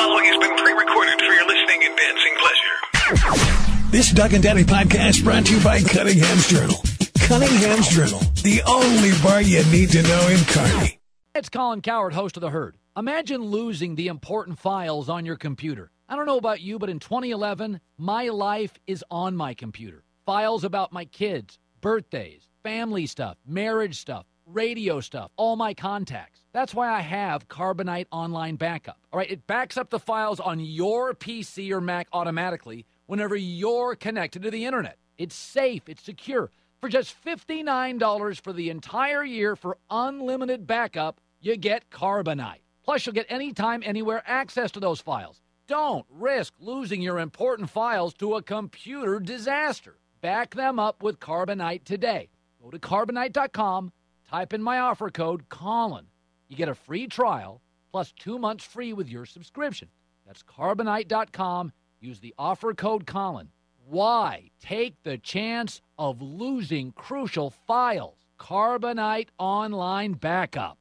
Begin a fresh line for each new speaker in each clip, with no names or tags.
following has been pre-recorded for your listening and dancing pleasure.
This Doug and Daddy podcast brought to you by Cunningham's Journal. Cunningham's Journal, the only bar you need to know in Kearney.
It's Colin Cowherd, host of The Herd. Imagine losing the important files on your computer. I don't know about you, but in 2011, my life is on my computer. Files about my kids, birthdays, family stuff, marriage stuff, radio stuff, all my contacts. That's why I have Carbonite Online Backup. All right, it backs up the files on your PC or Mac automatically whenever you're connected to the internet. It's safe, it's secure. For just $59 for the entire year for unlimited backup, you get Carbonite. Plus, you'll get anytime, anywhere access to those files. Don't risk losing your important files to a computer disaster. Back them up with Carbonite today. Go to Carbonite.com, type in my offer code, Colin. You get a free trial, plus 2 months free with your subscription. That's Carbonite.com. Use the offer code, Colin. Why take the chance of losing crucial files? Carbonite Online Backup.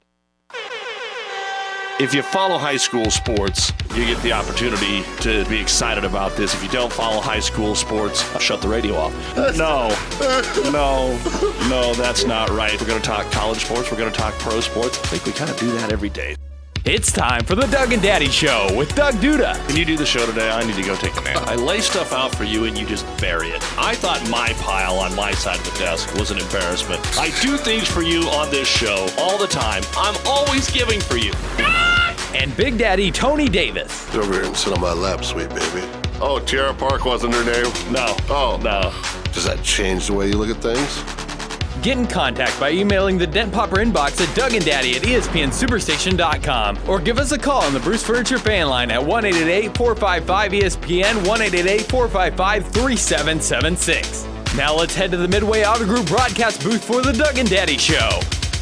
If you follow high school sports, you get the opportunity to be excited about this. If you don't follow high school sports, I'll shut the radio off. No, that's not right. We're going to talk college sports. We're going to talk pro sports. I think we kind of do that every day.
It's time for the Doug and Daddy Show with Doug Duda.
Can you do the show today? I need to go take a nap. I lay stuff out for you and you just bury it. I thought my pile on my side of the desk was an embarrassment. I do things for you on this show all the time. I'm always giving for you.
And Big Daddy Tony Davis.
Get over here and sit on my lap, sweet baby. Oh, Tierra Park wasn't her name?
No.
Oh.
No.
Does that change the way you look at things?
Get in contact by emailing the Dent Popper inbox at DougandDaddy@ESPNSuperstation.com or give us a call on the Bruce Furniture fan line at 1-888-455-ESPN, 1-888-455-3776. Now let's head to the Midway Auto Group broadcast booth for the Doug and Daddy Show.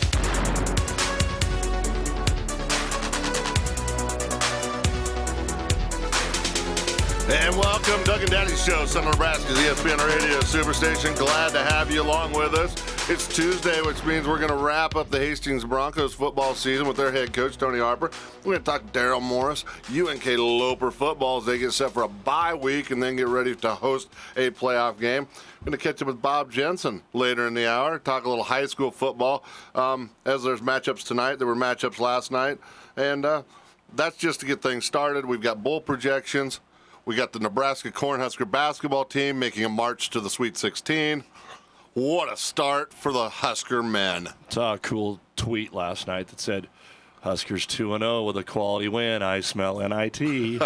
And welcome, Doug and Daddy Show, Central Nebraska's ESPN Radio Superstation. Glad to have you along with us. It's Tuesday, which means we're going to wrap up the Hastings Broncos football season with their head coach, Tony Harper. We're going to talk Daryl Morris, UNK Loper football as they get set for a bye week and then get ready to host a playoff game. We're going to catch up with Bob Jensen later in the hour, talk a little high school football. As there's matchups tonight, there were matchups last night. And that's just to get things started. We've got bowl projections. We got the Nebraska Cornhusker basketball team making a march to the Sweet 16. What a start for the Husker men.
Saw a cool tweet last night that said, Huskers 2-0 with a quality win. I smell NIT. They're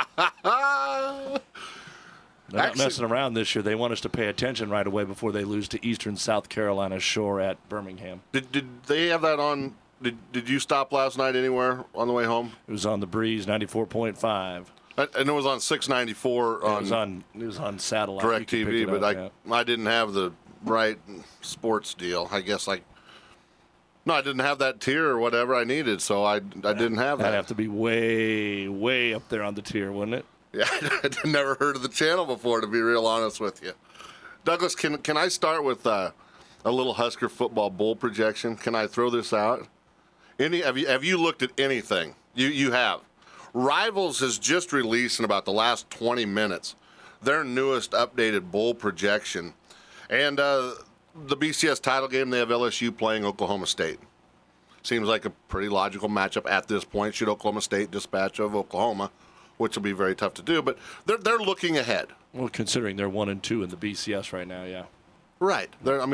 not messing around this year. They want us to pay attention right away before they lose to Eastern South Carolina Shore at Birmingham.
Did they have that on? Did you stop last night anywhere on the way home?
It was on the Breeze 94.5.
And it was on 694
It was on satellite.
DirecTV, but I didn't have the right sports deal. I guess I didn't have that tier or whatever I needed, so I didn't have that.
That'd have to be way, way up there on the tier, wouldn't it?
Yeah, I'd never heard of the channel before, to be real honest with you. Douglas, can I start with a little Husker football bowl projection? Can I throw this out? Have you looked at anything? You have. Rivals has just released in about the last 20 minutes their newest updated bowl projection. And the BCS title game, they have LSU playing Oklahoma State. Seems like a pretty logical matchup at this point, should Oklahoma State dispatch of Oklahoma, which will be very tough to do. But they're looking ahead.
Well, considering they're 1-2 in the BCS right now, yeah.
Right.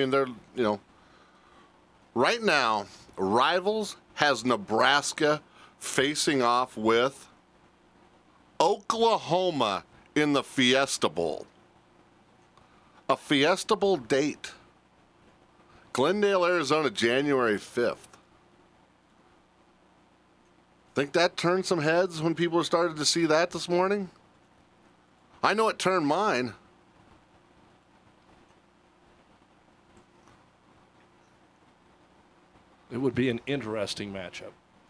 Right now, Rivals has Nebraska facing off with Oklahoma in the Fiesta Bowl. A Fiesta Bowl date. Glendale, Arizona, January 5th. Think that turned some heads when people started to see that this morning? I know it turned mine.
It would be an interesting matchup.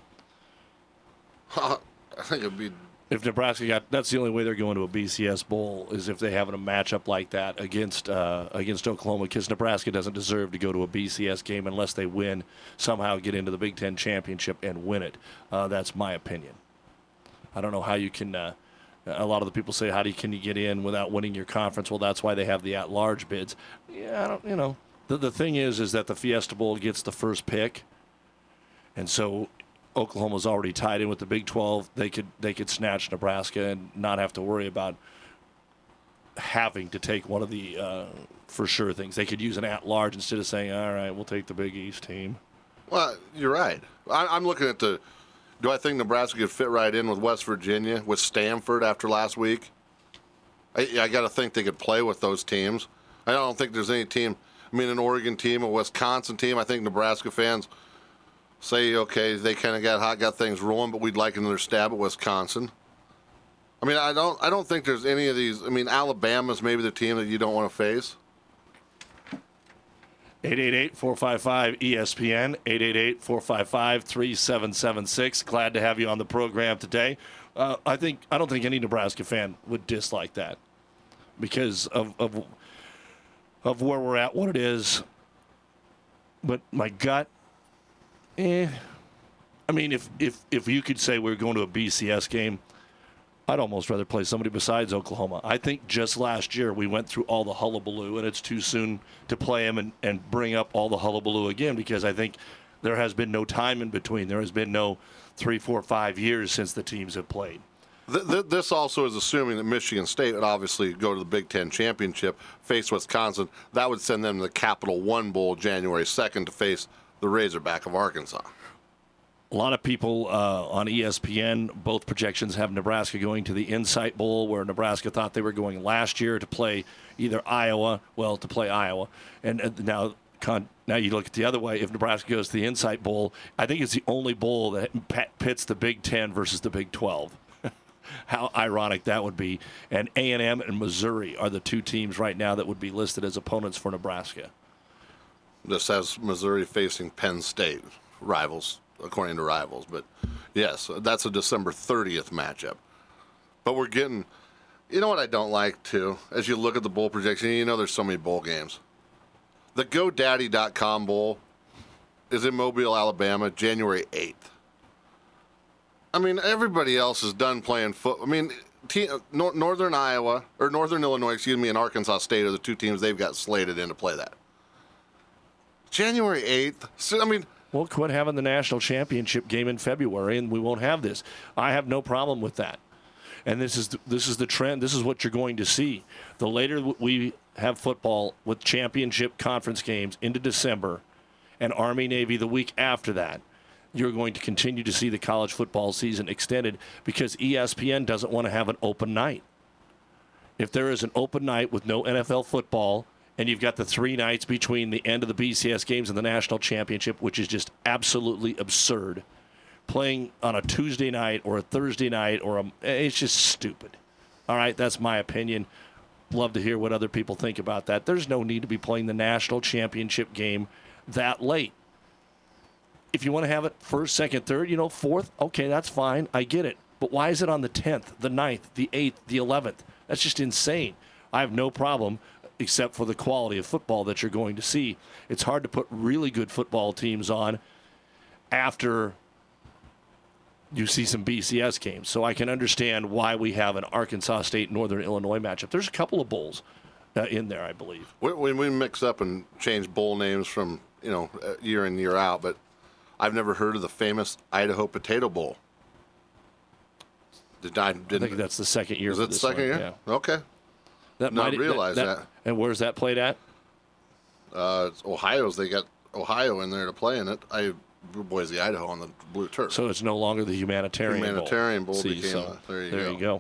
I think it would be.
If Nebraska that's the only way they're going to a BCS bowl is if they have a matchup like that against Oklahoma, because Nebraska doesn't deserve to go to a BCS game unless they somehow get into the Big Ten championship and win it. That's my opinion. I don't know how you can. A lot of the people say, can you get in without winning your conference? Well, that's why they have the at-large bids. Yeah, I don't. You know, the thing is that the Fiesta Bowl gets the first pick, and so Oklahoma's already tied in with the Big 12. They could snatch Nebraska and not have to worry about having to take one of the for sure things. They could use an at-large instead of saying, all right, we'll take the Big East team. Well,
you're right. I'm looking at do I think Nebraska could fit right in with West Virginia, with Stanford after last week? I got to think they could play with those teams. I don't think there's any team, an Oregon team, a Wisconsin team. I think Nebraska fans say, okay, they kind of got things rolling, but we'd like another stab at Wisconsin. I don't think there's any of these. Alabama's maybe the team that you don't want to face.
888-455-ESPN, 888-455-3776. Glad to have you on the program today. I don't think any Nebraska fan would dislike that because of where we're at, what it is. But my gut, if you could say we're going to a BCS game, I'd almost rather play somebody besides Oklahoma. I think just last year we went through all the hullabaloo, and it's too soon to play them and bring up all the hullabaloo again because I think there has been no time in between. There has been no 3, 4, 5 years since the teams have played.
This also is assuming that Michigan State would obviously go to the Big Ten championship, face Wisconsin. That would send them to the Capital One Bowl January 2nd to face the Razorback of Arkansas.
A lot of people on ESPN, both projections have Nebraska going to the Insight Bowl, where Nebraska thought they were going last year to play either Iowa. And now you look at the other way. If Nebraska goes to the Insight Bowl, I think it's the only bowl that pits the Big Ten versus the Big 12. How ironic that would be. And A&M and Missouri are the two teams right now that would be listed as opponents for Nebraska.
This has Missouri facing Penn State, rivals. According to Rivals. But, yes, that's a December 30th matchup. But we're getting – you know what I don't like, too? As you look at the bowl projection, there's so many bowl games. The GoDaddy.com Bowl is in Mobile, Alabama, January 8th. Everybody else is done playing football. Northern Illinois, and Arkansas State are the two teams they've got slated in to play that. January 8th. So,
We'll quit having the national championship game in February, and we won't have this. I have no problem with that. And this is the trend. This is what you're going to see. The later we have football with championship conference games into December and Army-Navy the week after that, you're going to continue to see the college football season extended because ESPN doesn't want to have an open night. If there is an open night with no NFL football, and you've got the 3 nights between the end of the BCS games and the national championship, which is just absolutely absurd. Playing on a Tuesday night or a Thursday night it's just stupid. All right, that's my opinion. Love to hear what other people think about that. There's no need to be playing the national championship game that late. If you want to have it first, second, third, fourth, okay, that's fine. I get it. But why is it on the 10th, the 9th, the 8th, the 11th? That's just insane. I have no problem except for the quality of football that you're going to see. It's hard to put really good football teams on after you see some BCS games. So I can understand why we have an Arkansas State Northern Illinois matchup. There's a couple of bowls in there, I believe.
When we mix up and change bowl names from year in, year out, but I've never heard of the famous Idaho Potato Bowl.
I think that's the second year.
Is it the second year?
Yeah.
Okay. Not realize that.
And where's that played at?
It's Ohio's. They got Ohio in there to play in it. Boise, Idaho on the blue turf.
So it's no longer the Humanitarian Bowl.
Became there you go.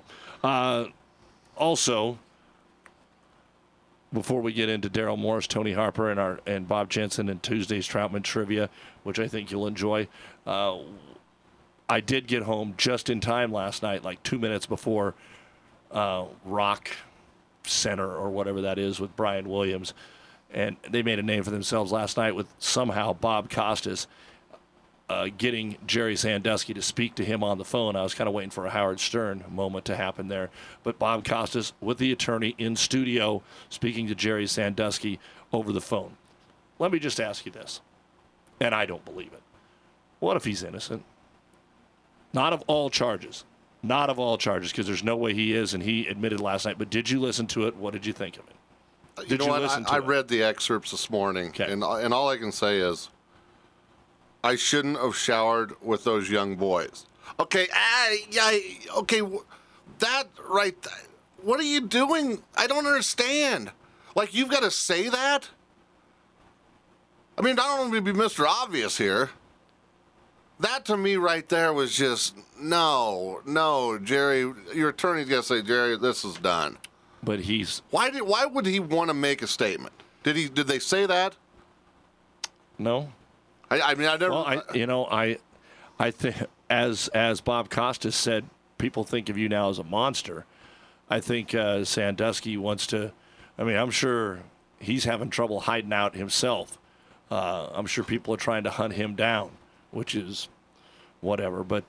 Also, before we get into Daryl Morris, Tony Harper, and Bob Jensen and Tuesday's Troutman Trivia, which I think you'll enjoy, I did get home just in time last night, like 2 minutes before Rock Center or whatever that is with Brian Williams. And they made a name for themselves last night with somehow Bob Costas getting Jerry Sandusky to speak to him on the phone. I was kind of waiting for a Howard Stern moment to happen there. But Bob Costas with the attorney in studio speaking to Jerry Sandusky over the phone. Let me just ask you this, and I don't believe it. What if he's innocent? Not of all charges. Not of all charges, because there's no way he is, and he admitted last night. But did you listen to it? What did you think of it?
You know what? I read the excerpts this morning, and all I can say is I shouldn't have showered with those young boys. Okay, okay, that right. What are you doing? I don't understand. Like, you've got to say that? I mean, I don't want to be Mr. Obvious here. That to me right there was just, no, Jerry, your attorney's got to say, Jerry, this is done.
But he's...
Why would he want to make a statement? Did they say that?
No.
I mean, I never...
Well, I think, as Bob Costas said, people think of you now as a monster. I think Sandusky wants to... I mean, I'm sure he's having trouble hiding out himself. I'm sure people are trying to hunt him down, which is whatever. But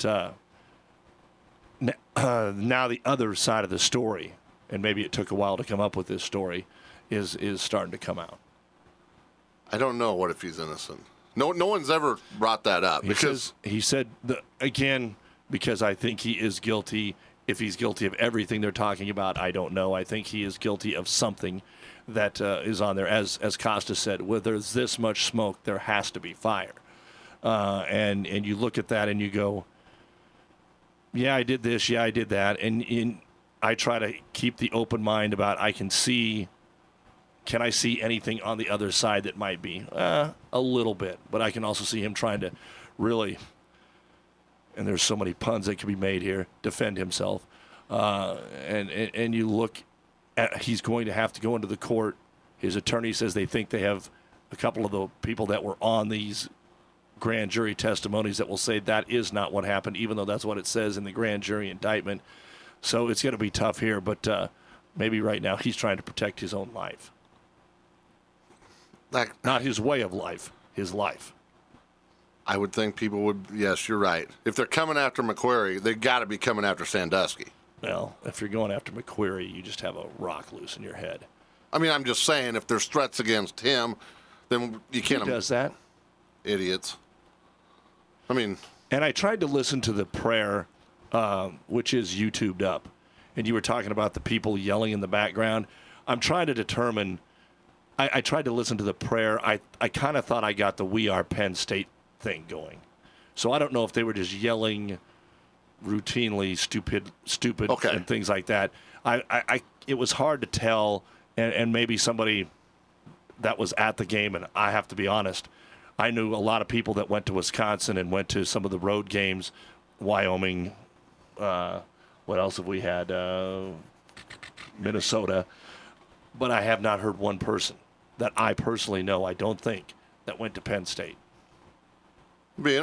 now the other side of the story, and maybe it took a while to come up with this story, is starting to come out.
I don't know what if he's innocent. No one's ever brought that up.
He said, because I think he is guilty. If he's guilty of everything they're talking about, I don't know. I think he is guilty of something that is on there. As Costa said, where there's this much smoke, there has to be fire. And you look at that and you go, yeah, I did this, yeah, I did that. And I try to keep the open mind about can I see anything on the other side that might be? A little bit. But I can also see him trying to really, and there's so many puns that can be made here, defend himself. And you look at, he's going to have to go into the court. His attorney says they think they have a couple of the people that were on these grand jury testimonies that will say that is not what happened, even though that's what it says in the grand jury indictment. So it's going to be tough here, but maybe right now he's trying to protect his own life. Not his way of life, his life.
I would think people would, yes, you're right. If they're coming after McQuarrie, they got to be coming after Sandusky.
Well, if you're going after McQuarrie, you just have a rock loose in your head.
I mean, I'm just saying, if there's threats against him, then you can't...
Who does that?
Idiots. I mean...
And I tried to listen to the prayer, which is YouTubed up. And you were talking about the people yelling in the background. I'm trying to determine... I tried to listen to the prayer. I kind of thought I got the We Are Penn State thing going. So I don't know if they were just yelling routinely stupid
okay,
and things like that. It was hard to tell, and maybe somebody that was at the game, and I have to be honest, I knew a lot of people that went to Wisconsin and went to some of the road games, Wyoming, what else have we had, Minnesota, but I have not heard one person that I personally know, I don't think, that went to Penn State.
Being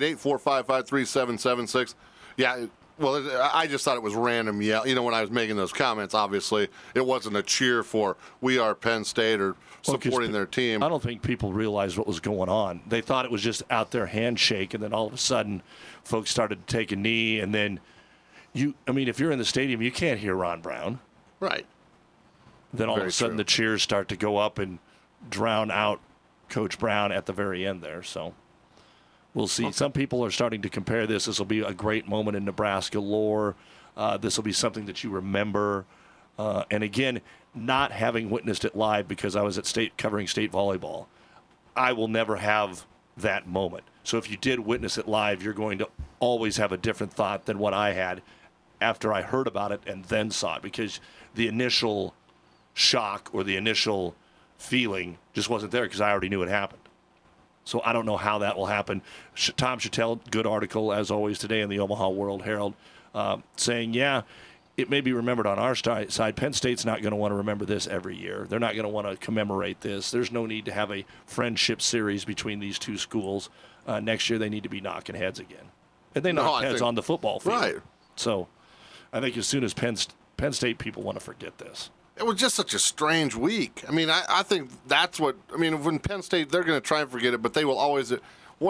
888-455-3776. Yeah, well, I just thought it was random yell. You know, when I was making those comments, obviously, it wasn't a cheer for We Are Penn State or supporting their team.
I don't think people realized what was going on. They thought it was just out there handshake, and then all of a sudden, folks started to take a knee, and then if you're in the stadium, you can't hear Ron Brown.
Right.
Then all of a sudden the cheers start to go up and drown out Coach Brown at the very end there. So we'll see. Okay. Some people are starting to compare this. This will be a great moment in Nebraska lore. This will be something that you remember. And again, not having witnessed it live because I was at covering state volleyball, I will never have that moment. So if you did witness it live, you're going to always have a different thought than what I had after I heard about it and then saw it, because the initial shock or the initial feeling just wasn't there because I already knew it happened. So I don't know how that will happen. Tom Chattel, good article as always today in the Omaha World Herald, saying, yeah, it may be remembered on our side. Penn State's not going to want to remember this every year. They're not going to want to commemorate this. There's no need to have a friendship series between these two schools. Next year they need to be knocking heads again. And they knock heads on the football field. Right. So I think as soon as Penn State people want to forget this.
It was just such a strange week. I mean, I think that's what – I mean, when Penn State, they're going to try and forget it, but they will always –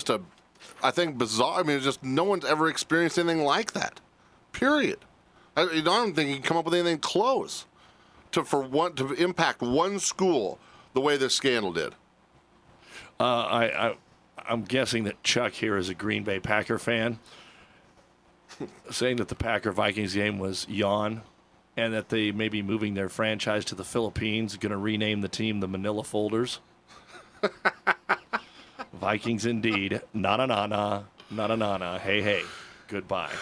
I think, bizarre. I mean, it's just no one's ever experienced anything like that, period. I don't think you can come up with anything close to impact one school the way this scandal did.
I'm guessing that Chuck here is a Green Bay Packer fan. saying that the Packer-Vikings game was yawn and that they may be moving their franchise to the Philippines, going to rename the team the Manila Folders. Vikings indeed. Na-na-na-na, na-na-na-na, hey, goodbye.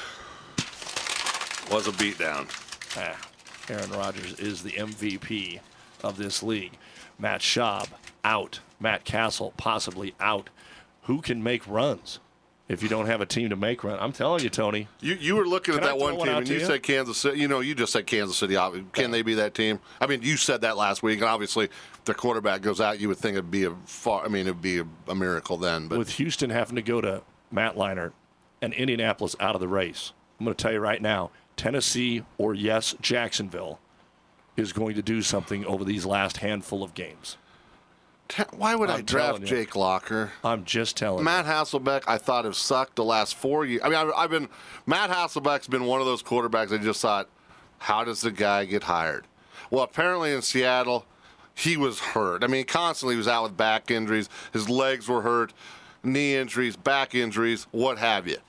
Was a beatdown.
Aaron Rodgers is the MVP of this league. Matt Schaub, out. Matt Castle, possibly out. Who can make runs if you don't have a team to make runs? I'm telling you, Tony.
You were looking at that one team, and you said Kansas City. You just said Kansas City. Can they be that team? I mean, you said that last week, and obviously, if their quarterback goes out, you would think it'd be a miracle then. But
with Houston having to go to Matt Leinart and Indianapolis out of the race, I'm going to tell you right now, Tennessee or yes, Jacksonville is going to do something over these last handful of games.
Why would I draft Jake Locker?
I'm just telling
Matt Hasselbeck, I thought have sucked the last 4 years. I mean, Matt Hasselbeck's been one of those quarterbacks I just thought, how does the guy get hired? Well, apparently in Seattle, he was hurt. I mean, constantly he was out with back injuries. His legs were hurt, knee injuries, back injuries, what have you.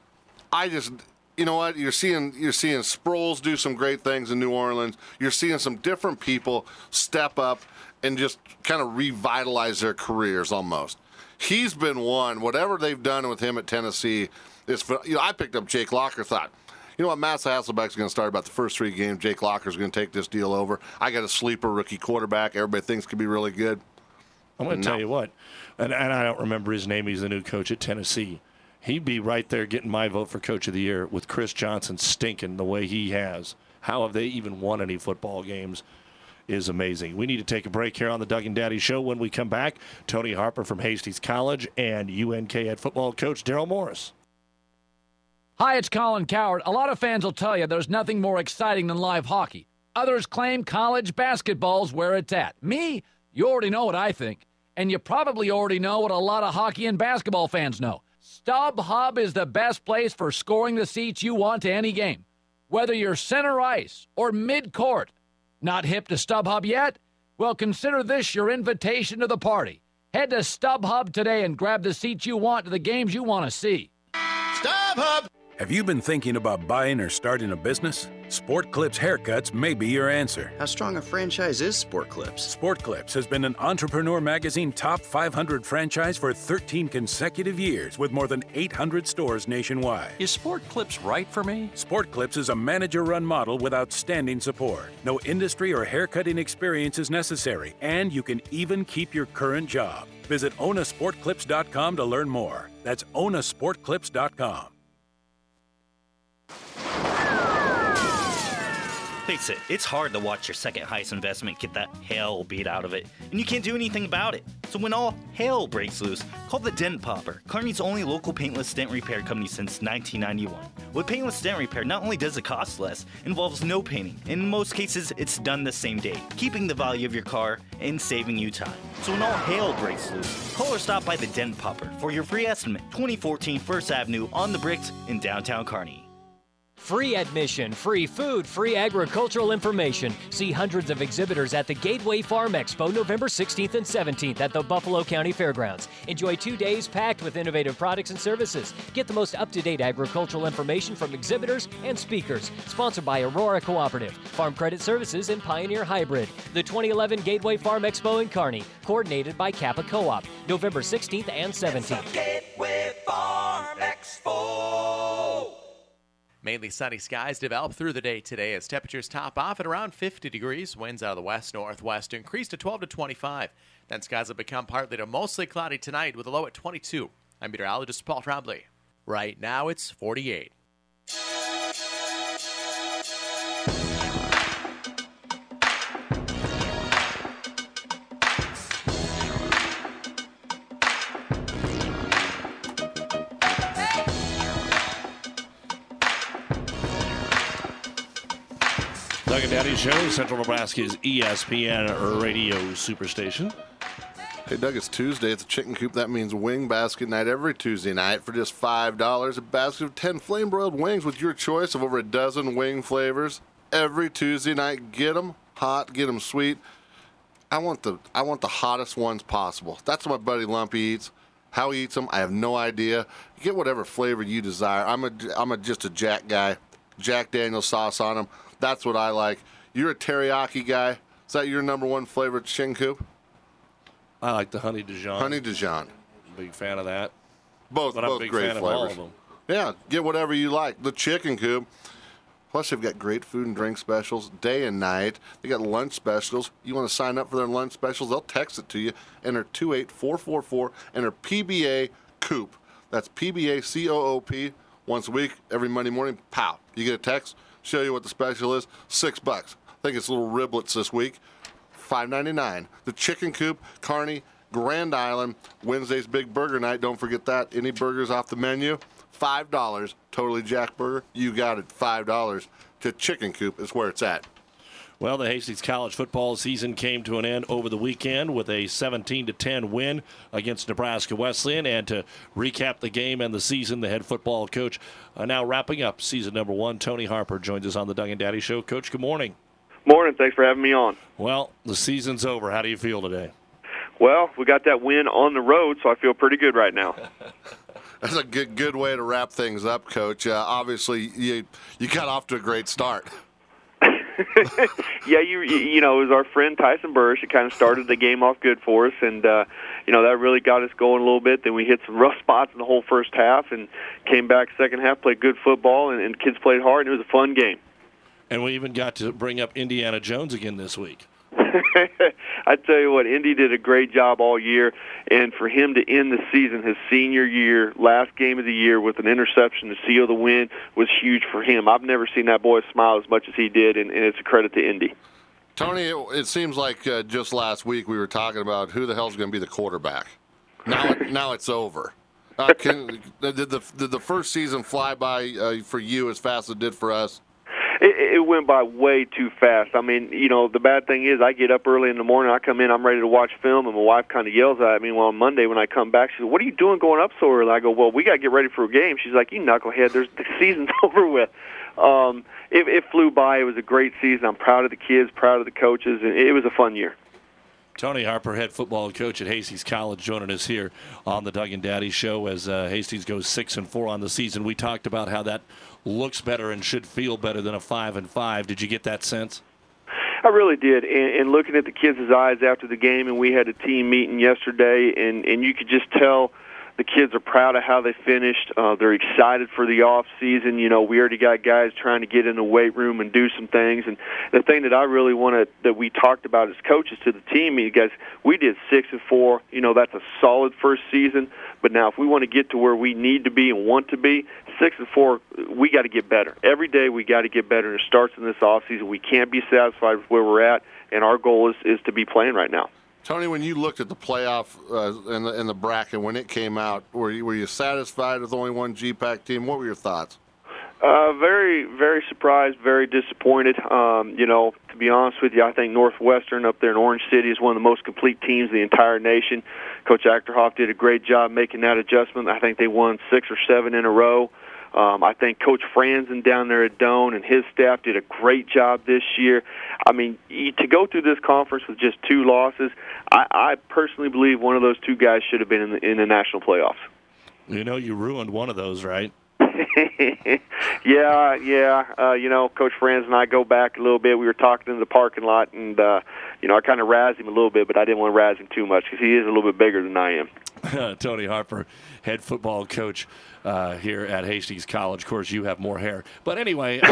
You know what? You're seeing Sproles do some great things in New Orleans. You're seeing some different people step up and just kind of revitalize their careers almost. He's been one. Whatever they've done with him at Tennessee is. I picked up Jake Locker. Thought, you know what? Matt Hasselbeck's going to start about the first 3 games. Jake Locker's going to take this deal over. I got a sleeper rookie quarterback. Everybody thinks could be really good.
I'm going to tell you what, and I don't remember his name. He's the new coach at Tennessee. He'd be right there getting my vote for Coach of the Year with Chris Johnson stinking the way he has. How have they even won any football games is amazing. We need to take a break here on the Doug and Daddy Show. When we come back, Tony Harper from Hastings College and UNK head football coach Daryl Morris.
Hi, it's Colin Coward. A lot of fans will tell you there's nothing more exciting than live hockey. Others claim college basketball's where it's at. Me, you already know what I think. And you probably already know what a lot of hockey and basketball fans know. StubHub is the best place for scoring the seats you want to any game. Whether you're center ice or mid-court. Not hip to StubHub yet? Well, consider this your invitation to the party. Head to StubHub today and grab the seats you want to the games you want to see.
StubHub! Have you been thinking about buying or starting a business? Sport Clips Haircuts may be your answer.
How strong a franchise is Sport Clips?
Sport Clips has been an Entrepreneur Magazine Top 500 franchise for 13 consecutive years with more than 800 stores nationwide.
Is Sport Clips right for me?
Sport Clips is a manager-run model with outstanding support. No industry or haircutting experience is necessary, and you can even keep your current job. Visit OnaSportClips.com to learn more. That's OnaSportClips.com.
Face it, it's hard to watch your second highest investment get the hell beat out of it, and you can't do anything about it. So when all hell breaks loose, call the Dent Popper, Kearney's only local paintless dent repair company since 1991. With paintless dent repair, not only does it cost less, it involves no painting, and in most cases, it's done the same day, keeping the value of your car and saving you time. So when all hell breaks loose, call or stop by the Dent Popper for your free estimate, 2014 First Avenue on the Bricks in downtown Kearney.
Free admission, free food, free agricultural information. See hundreds of exhibitors at the Gateway Farm Expo November 16th and 17th at the Buffalo County Fairgrounds. Enjoy 2 days packed with innovative products and services. Get the most up-to-date agricultural information from exhibitors and speakers. Sponsored by Aurora Cooperative, Farm Credit Services, and Pioneer Hybrid. The 2011 Gateway Farm Expo in Kearney, coordinated by Kappa Co-op, November 16th and 17th.
It's the Gateway Farm Expo.
Mainly sunny skies develop through the day today as temperatures top off at around 50 degrees. Winds out of the west-northwest increase to 12 to 25. Then skies will become partly to mostly cloudy tonight with a low at 22. I'm meteorologist Paul Trombley. Right now it's 48.
Doug and Daddy Show, Central Nebraska's ESPN radio superstation.
Hey, Doug, it's Tuesday at the Chicken Coop. That means wing basket night every Tuesday night for just $5. A basket of 10 flame-broiled wings with your choice of over a dozen wing flavors. Every Tuesday night, get them hot, get them sweet. I want the hottest ones possible. That's what my buddy Lumpy eats. How he eats them, I have no idea. You get whatever flavor you desire. I'm just a Jack guy. Jack Daniel's sauce on them. That's what I like. You're a teriyaki guy. Is that your number one flavor at Chicken Coop?
I like the Honey Dijon.
Honey Dijon.
Big fan of that.
Both
I'm a big
great
fan
flavors.
of all of them.
Yeah, get whatever you like. The Chicken Coop. Plus, they've got great food and drink specials day and night. They got lunch specials. You want to sign up for their lunch specials, they'll text it to you. Enter 28444. Enter PBA Coop. That's PBA COOP. Once a week, every Monday morning, pow. You get a text, show you what the special is, $6. I think it's little riblets this week, $5.99. The Chicken Coop, Kearney, Grand Island, Wednesday's Big Burger Night. Don't forget that. Any burgers off the menu, $5. Totally Jack Burger, you got it, $5. To Chicken Coop is where it's at.
Well, the Hastings College football season came to an end over the weekend with a 17-10 win against Nebraska Wesleyan. And to recap the game and the season, the head football coach now wrapping up season number 1, Tony Harper, joins us on the Doug and Daddy Show. Coach, good morning.
Morning. Thanks for having me on.
Well, the season's over. How do you feel today?
Well, we got that win on the road, so I feel pretty good right now.
That's a good way to wrap things up, Coach. Obviously, you got off to a great start.
Yeah, you know, it was our friend Tyson Burrish that kind of started the game off good for us, and you know, that really got us going a little bit. Then we hit some rough spots in the whole first half, and came back second half, played good football, and kids played hard, and it was a fun game.
And we even got to bring up Indiana Jones again this week.
I tell you what, Indy did a great job all year, and for him to end the season, his senior year, last game of the year, with an interception to seal the win was huge for him. I've never seen that boy smile as much as he did, and it's a credit to Indy.
Tony, it seems like just last week we were talking about who the hell's going to be the quarterback. Now it's over. Did the first season fly by for you as fast as it did for us?
It went by way too fast. I mean, you know, the bad thing is I get up early in the morning, I come in, I'm ready to watch film, and my wife kind of yells at me. Well, on Monday when I come back, she says, "What are you doing going up so early?" I go, "Well, we got to get ready for a game." She's like, "You knucklehead, the season's over with." It flew by. It was a great season. I'm proud of the kids, proud of the coaches, and it was a fun year.
Tony Harper, head football coach at Hastings College, joining us here on the Doug and Daddy Show as Hastings goes 6-4 on the season. We talked about how that looks better and should feel better than a 5-5. Did you get that sense?
I really did. And looking at the kids' eyes after the game, and we had a team meeting yesterday, and you could just tell the kids are proud of how they finished. They're excited for the off season. You know, we already got guys trying to get in the weight room and do some things. And the thing that I really that we talked about as coaches to the team, you guys, we did 6-4. You know, that's a solid first season. But now, if we want to get to where we need to be and want to be, 6-4, we got to get better. Every day we got to get better. And it starts in this off season. We can't be satisfied with where we're at, and our goal is to be playing right now.
Tony, when you looked at the playoff in the bracket when it came out, were you satisfied with only one GPAC team? What were your thoughts?
Very, very surprised, very disappointed. You know, to be honest with you, I think Northwestern up there in Orange City is one of the most complete teams in the entire nation. Coach Achterhoff did a great job making that adjustment. I think they won 6 or 7 in a row. I think Coach Franzen down there at Doane and his staff did a great job this year. I mean, to go through this conference with just 2 losses, I personally believe one of those 2 guys should have been in the national playoffs.
You know, you ruined one of those, right?
Yeah. You know, Coach Franz and I go back a little bit. We were talking in the parking lot, and, you know, I kind of razzed him a little bit, but I didn't want to razz him too much because he is a little bit bigger than I am.
Tony Harper, head football coach here at Hastings College. Of course, you have more hair. But anyway,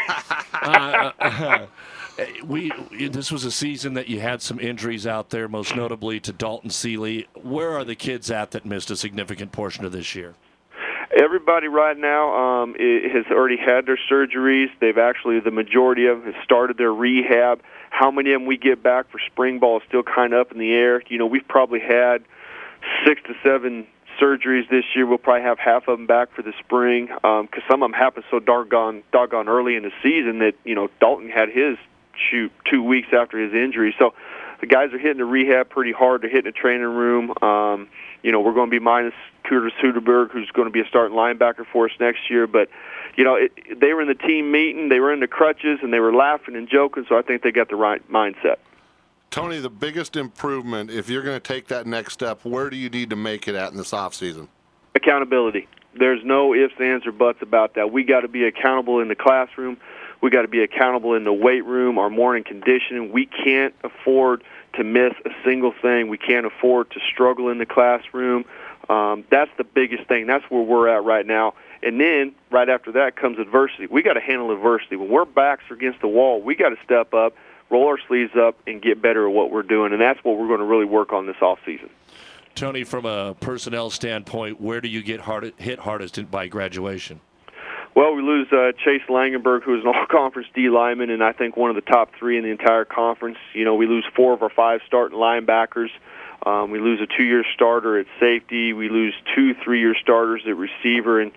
this was a season that you had some injuries out there, most notably to Dalton Seeley. Where are the kids at that missed a significant portion of this year?
Everybody right now has already had their surgeries. They've actually, the majority of them have started their rehab. How many of them we get back for spring ball is still kind of up in the air. You know, we've probably had 6 to 7 surgeries this year. We'll probably have half of them back for the spring because some of them happen so doggone early in the season that, you know, Dalton had his 2 weeks after his injury. So the guys are hitting the rehab pretty hard. They're hitting the training room. You know, we're going to be minus Curtis Huderberg, who's going to be a starting linebacker for us next year. But, you know, they were in the team meeting, they were in the crutches, and they were laughing and joking, so I think they got the right mindset.
Tony, the biggest improvement, if you're going to take that next step, where do you need to make it at in this offseason?
Accountability. There's no ifs, ands, or buts about that. We got to be accountable in the classroom. We got to be accountable in the weight room, our morning conditioning. We can't afford to miss a single thing. We can't afford to struggle in the classroom. That's the biggest thing. That's where we're at right now. And then right after that comes adversity. We got to handle adversity. When our backs are against the wall, we got to step up, roll our sleeves up, and get better at what we're doing. And that's what we're going to really work on this offseason.
Tony, from a personnel standpoint, where do you get hit hardest by graduation?
Well, we lose Chase Langenberg, who is an all-conference D lineman, and I think one of the top 3 in the entire conference. You know, we lose 4 of our 5 starting linebackers. We lose a 2-year starter at safety. We lose 2 3-year starters at receiver, and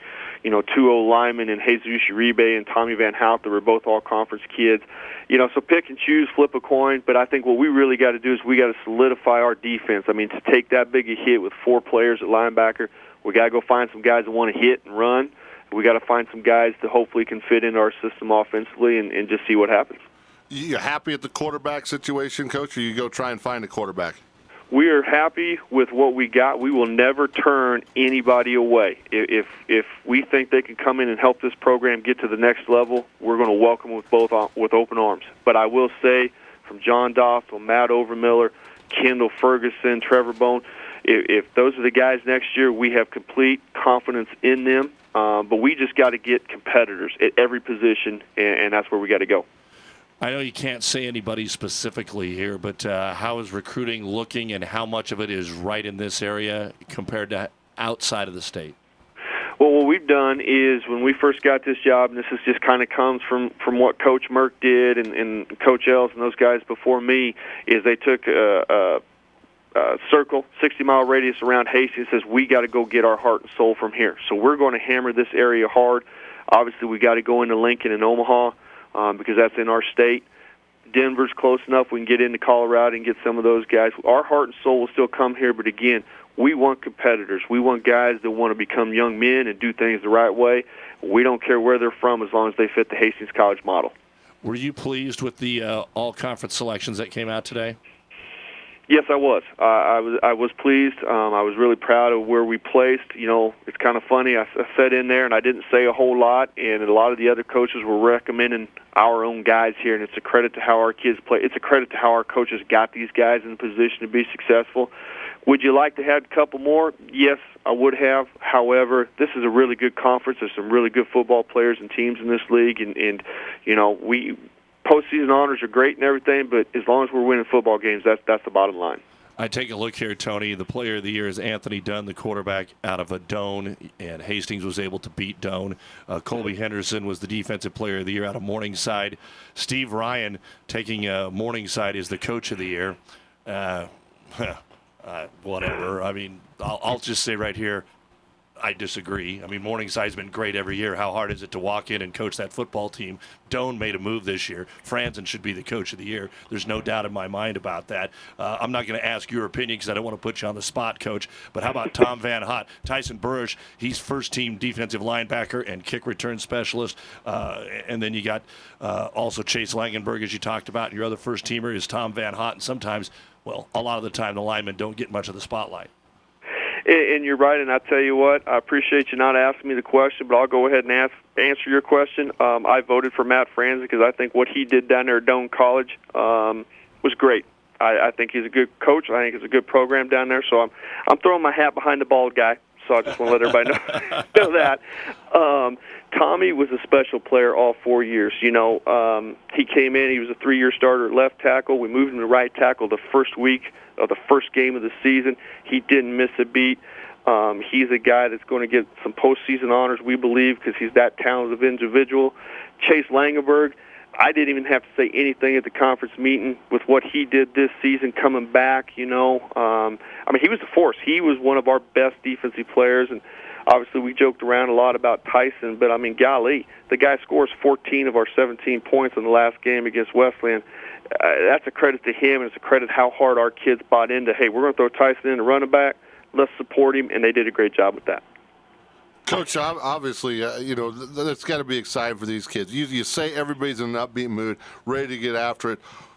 2 linemen in Jesus Uribe and Tommy Van Hout that were both all-conference kids. So pick and choose, flip a coin. But I think what we really got to do is we got to solidify our defense. I mean, to take that big a hit with 4 players at linebacker, we got to go find some guys that want to hit and run. We got to find some guys that hopefully can fit into our system offensively and just see what happens.
You happy at the quarterback situation, Coach, or you go try and find a quarterback?
We are happy with what we got. We will never turn anybody away. If we think they can come in and help this program get to the next level, we're going to welcome them with open arms. But I will say, from John Dossel, Matt Overmiller, Kendall Ferguson, Trevor Bone, if those are the guys next year, we have complete confidence in them. But we just got to get competitors at every position, and that's where we got to go.
I know you can't say anybody specifically here, but how is recruiting looking, and how much of it is right in this area compared to outside of the state?
Well, what we've done is when we first got this job, and this is just kind of comes from what Coach Merck did and Coach Els and those guys before me, is they took a circle, 60-mile radius around Hastings, says we got to go get our heart and soul from here. So we're going to hammer this area hard. Obviously, we got to go into Lincoln and Omaha because that's in our state. Denver's close enough. We can get into Colorado and get some of those guys. Our heart and soul will still come here, but again, we want competitors. We want guys that want to become young men and do things the right way. We don't care where they're from as long as they fit the Hastings College model.
Were you pleased with the all-conference selections that came out today?
Yes, I was. I was pleased. I was really proud of where we placed. It's kind of funny. I sat in there and I didn't say a whole lot, and a lot of the other coaches were recommending our own guys here, and it's a credit to how our kids play. It's a credit to how our coaches got these guys in a position to be successful. Would you like to have a couple more? Yes, I would have. However, this is a really good conference. There's some really good football players and teams in this league, and we postseason honors are great and everything, but as long as we're winning football games, that's the bottom line.
I take a look here, Tony. The player of the year is Anthony Dunn, the quarterback out of Doane, and Hastings was able to beat Doane. Colby Henderson was the defensive player of the year out of Morningside. Steve Ryan taking Morningside as the coach of the year. Whatever. I mean, I'll just say right here, I disagree. I mean, Morningside's been great every year. How hard is it to walk in and coach that football team? Doane made a move this year. Franzen should be the coach of the year. There's no doubt in my mind about that. I'm not going to ask your opinion because I don't want to put you on the spot, Coach. But how about Tom Van Hout? Tyson Burrish, he's first-team defensive linebacker and kick return specialist. And then you got also Chase Langenberg, as you talked about. And your other first-teamer is Tom Van Hout. And sometimes, well, a lot of the time the linemen don't get much of the spotlight.
And you're right, and I tell you what, I appreciate you not asking me the question, but I'll go ahead and answer your question. I voted for Matt Franzen because I think what he did down there at Doane College was great. I think he's a good coach. I think it's a good program down there. So I'm throwing my hat behind the bald guy. So I just want to let everybody know that. Tommy was a special player all 4 years. He came in. He was a 3-year starter at left tackle. We moved him to right tackle the first week of the first game of the season. He didn't miss a beat. He's a guy that's going to get some postseason honors, we believe, because he's that talented of individual. Chase Langenberg, I didn't even have to say anything at the conference meeting with what he did this season coming back, he was a force. He was one of our best defensive players, and obviously we joked around a lot about Tyson, but, golly, the guy scores 14 of our 17 points in the last game against Wesleyan. That's a credit to him, and it's a credit how hard our kids bought into, hey, we're going to throw Tyson in the running back, let's support him, and they did a great job with that.
Coach, obviously, that's got to be exciting for these kids. You say everybody's in an upbeat mood, ready to get after it.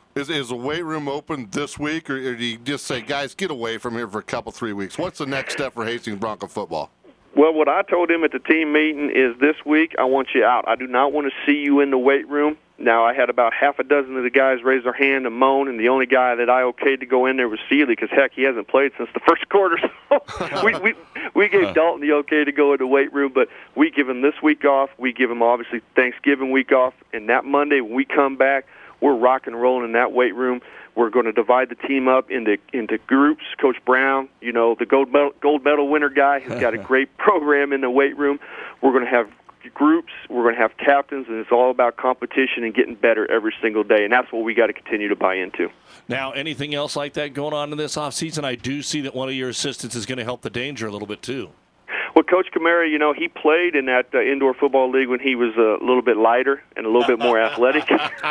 Is the weight room open this week, or do you just say, guys, get away from here for a couple, 3 weeks? What's the next step for Hastings Bronco football?
Well, what I told him at the team meeting is this week I want you out. I do not want to see you in the weight room. Now, I had about half a dozen of the guys raise their hand and moan, and the only guy that I okayed to go in there was Seeley because, heck, he hasn't played since the first quarter. So we gave Dalton the okay to go in the weight room, but we give him this week off. We give him, obviously, Thanksgiving week off. And that Monday when we come back, we're rocking and rolling in that weight room. We're going to divide the team up into groups. Coach Brown, you know, the gold medal winner guy, has got a great program in the weight room. We're going to have groups. We're going to have captains, and it's all about competition and getting better every single day, and that's what we got to continue to buy into.
Now, anything else like that going on in this offseason? I do see that one of your assistants is going to help the Danger a little bit, too.
Well, Coach Kamara, you know, he played in that indoor football league when he was a little bit lighter and a little bit more athletic.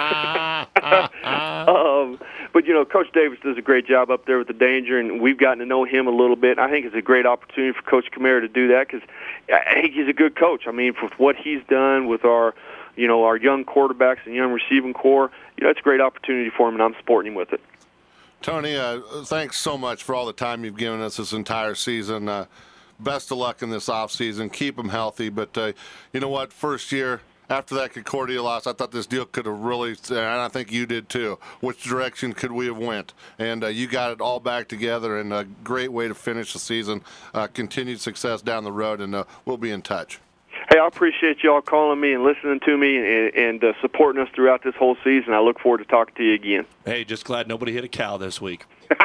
But, you know, Coach Davis does a great job up there with the Danger, and we've gotten to know him a little bit. I think it's a great opportunity for Coach Kamara to do that because I think he's a good coach. I mean, for what he's done with our young quarterbacks and young receiving core, you know, it's a great opportunity for him, and I'm supporting him with it.
Tony, thanks so much for all the time you've given us this entire season. Best of luck in this offseason. Keep them healthy. But you know what? First year, after that Concordia loss, I thought this deal could have really, and I think you did too, which direction could we have went? And you got it all back together, and a great way to finish the season. Continued success down the road, and we'll be in touch.
Hey, I appreciate y'all calling me and listening to me and supporting us throughout this whole season. I look forward to talking to you again.
Hey, just glad nobody hit a cow this week.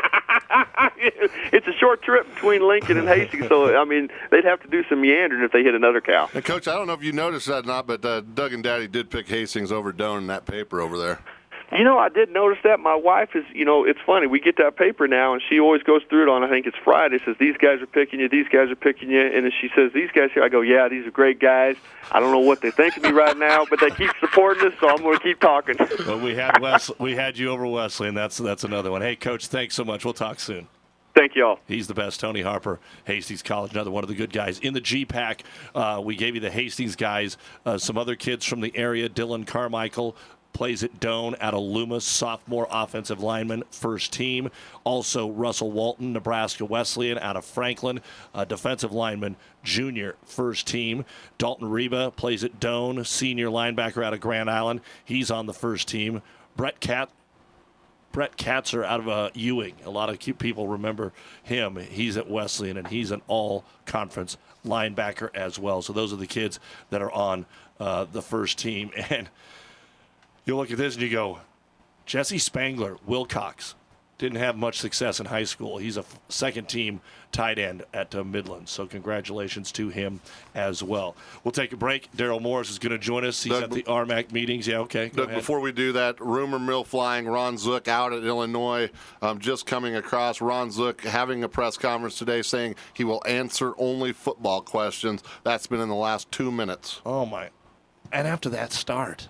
It's a short trip between Lincoln and Hastings, so, I mean, they'd have to do some meandering if they hit another cow.
And Coach, I don't know if you noticed that or not, but Doug and Daddy did pick Hastings over Doane in that paper over there.
You know, I did notice that. My wife is, you know, it's funny. We get that paper now, and she always goes through it on, I think it's Friday, says, these guys are picking you, these guys are picking you. And then she says, these guys here. I go, yeah, these are great guys. I don't know what they think of me right now, but they keep supporting us, so I'm going to keep talking.
Well, we had you over Wesley, and that's another one. Hey, Coach, thanks so much. We'll talk soon.
Thank you all.
He's the best. Tony Harper, Hastings College, another one of the good guys. In the G-Pack, we gave you the Hastings guys, some other kids from the area. Dylan Carmichael plays at Doane out of Loomis, sophomore offensive lineman, first team. Also, Russell Walton, Nebraska Wesleyan out of Franklin, defensive lineman, junior, first team. Dalton Reba plays at Doane, senior linebacker out of Grand Island. He's on the first team. Brett Katzer out of Ewing. A lot of people remember him. He's at Wesleyan, and he's an all-conference linebacker as well. So those are the kids that are on the first team. And you look at this and you go, Jesse Spangler, Wilcox, didn't have much success in high school. He's a second-team tight end at Midland, so congratulations to him as well. We'll take a break. Daryl Morris is going to join us. He's at the RMAC meetings. Yeah, okay. Go ahead.
Before we do that, rumor mill flying, Ron Zook out at Illinois, just coming across. Ron Zook having a press conference today saying he will answer only football questions. That's been in the last 2 minutes.
Oh, my. And after that start.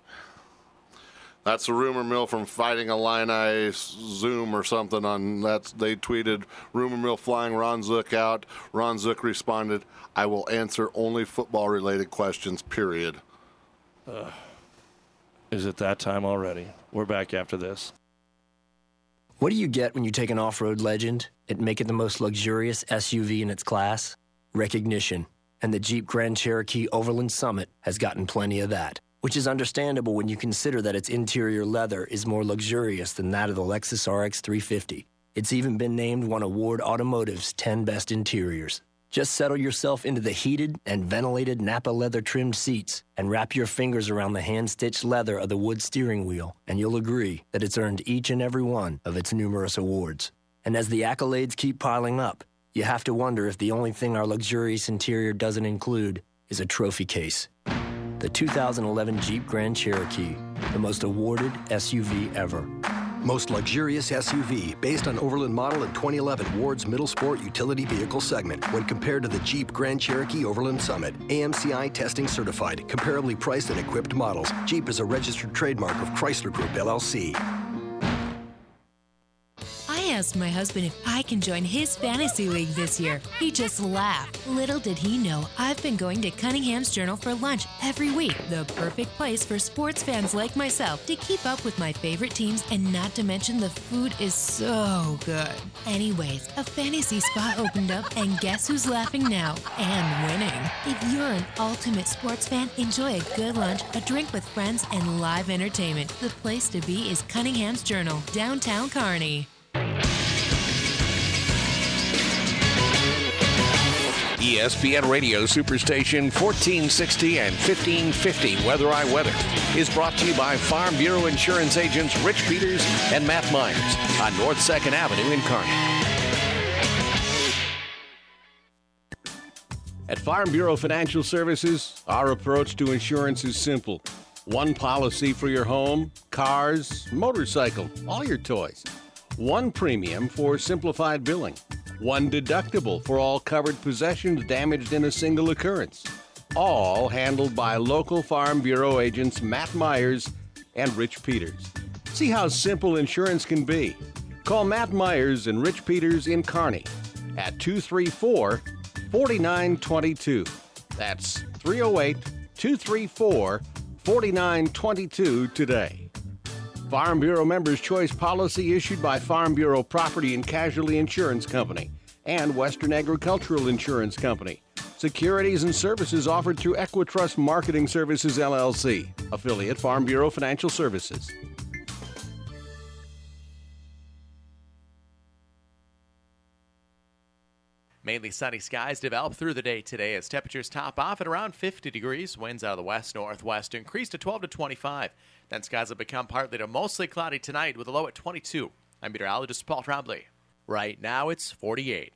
That's a rumor mill from Fighting Illini Zoom or something on that. They tweeted, rumor mill flying, Ron Zook out. Ron Zook responded, I will answer only football-related questions, period.
Is it that time already? We're back after this.
What do you get when you take an off-road legend and make it the most luxurious SUV in its class? Recognition. And the Jeep Grand Cherokee Overland Summit has gotten plenty of that, which is understandable when you consider that its interior leather is more luxurious than that of the Lexus RX 350. It's even been named one of Ward Automotive's 10 best interiors. Just settle yourself into the heated and ventilated Napa leather-trimmed seats and wrap your fingers around the hand-stitched leather of the wood steering wheel, and you'll agree that it's earned each and every one of its numerous awards. And as the accolades keep piling up, you have to wonder if the only thing our luxurious interior doesn't include is a trophy case. The 2011 Jeep Grand Cherokee, the most awarded SUV ever.
Most luxurious SUV based on Overland model in 2011 Ward's Middle Sport Utility Vehicle segment when compared to the Jeep Grand Cherokee Overland Summit. AMCI testing certified, comparably priced and equipped models. Jeep is a registered trademark of Chrysler Group, LLC.
I asked my husband if I can join his fantasy league this year. He just laughed. Little did he know, I've been going to Cunningham's Journal for lunch every week. The perfect place for sports fans like myself to keep up with my favorite teams, and not to mention the food is so good. Anyways, a fantasy spot opened up, and guess who's laughing now? And winning. If you're an ultimate sports fan, enjoy a good lunch, a drink with friends, and live entertainment. The place to be is Cunningham's Journal, downtown Kearney.
ESPN Radio Superstation 1460 and 1550 Weather I Weather is brought to you by Farm Bureau Insurance agents Rich Peters and Matt Myers on North 2nd Avenue in Kearney. At Farm Bureau Financial Services, our approach to insurance is simple. One policy for your home, cars, motorcycle, all your toys. One premium for simplified billing. One deductible for all covered possessions damaged in a single occurrence. All handled by local Farm Bureau agents Matt Myers and Rich Peters. See how simple insurance can be. Call Matt Myers and Rich Peters in Kearney at 234-4922. That's 308-234-4922 today. Farm Bureau Members' Choice policy issued by Farm Bureau Property and Casualty Insurance Company and Western Agricultural Insurance Company. Securities and services offered through Equitrust Marketing Services, LLC, affiliate Farm Bureau Financial Services.
Mainly sunny skies develop through the day today as temperatures top off at around 50 degrees. Winds out of the west-northwest increase to 12 to 25. Then skies will become partly to mostly cloudy tonight with a low at 22. I'm meteorologist Paul Trombley. Right now it's 48.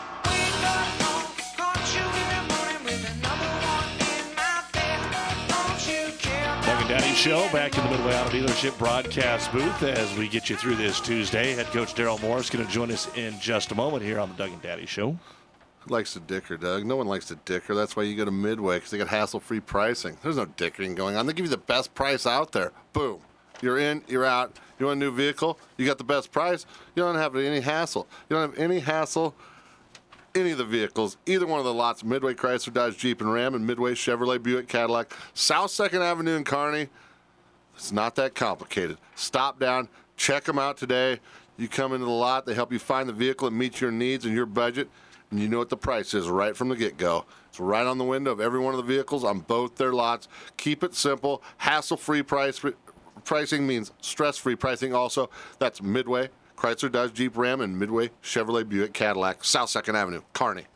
Doug and Daddy Show back in the Midway Auto Dealership broadcast booth as we get you through this Tuesday. Head coach Daryl Morris going to join us in just a moment here on the Doug and Daddy Show.
Who likes to dicker, Doug? No one likes to dicker. That's why you go to Midway, because they got hassle-free pricing. There's no dickering going on. They give you the best price out there. Boom. You're in, you're out. You want a new vehicle? You got the best price. You don't have any hassle. You don't have any hassle. Any of the vehicles, either one of the lots, Midway Chrysler, Dodge, Jeep, and Ram, and Midway Chevrolet, Buick, Cadillac, South 2nd Avenue in Kearney. It's not that complicated. Stop down, check them out today. You come into the lot, they help you find the vehicle that meets your needs and your budget, and you know what the price is right from the get-go. It's right on the window of every one of the vehicles on both their lots. Keep it simple. Hassle-free pricing means stress-free pricing also. That's Midway Chrysler, Dodge, Jeep, Ram, and Midway Chevrolet, Buick, Cadillac, South 2nd Avenue, Kearney.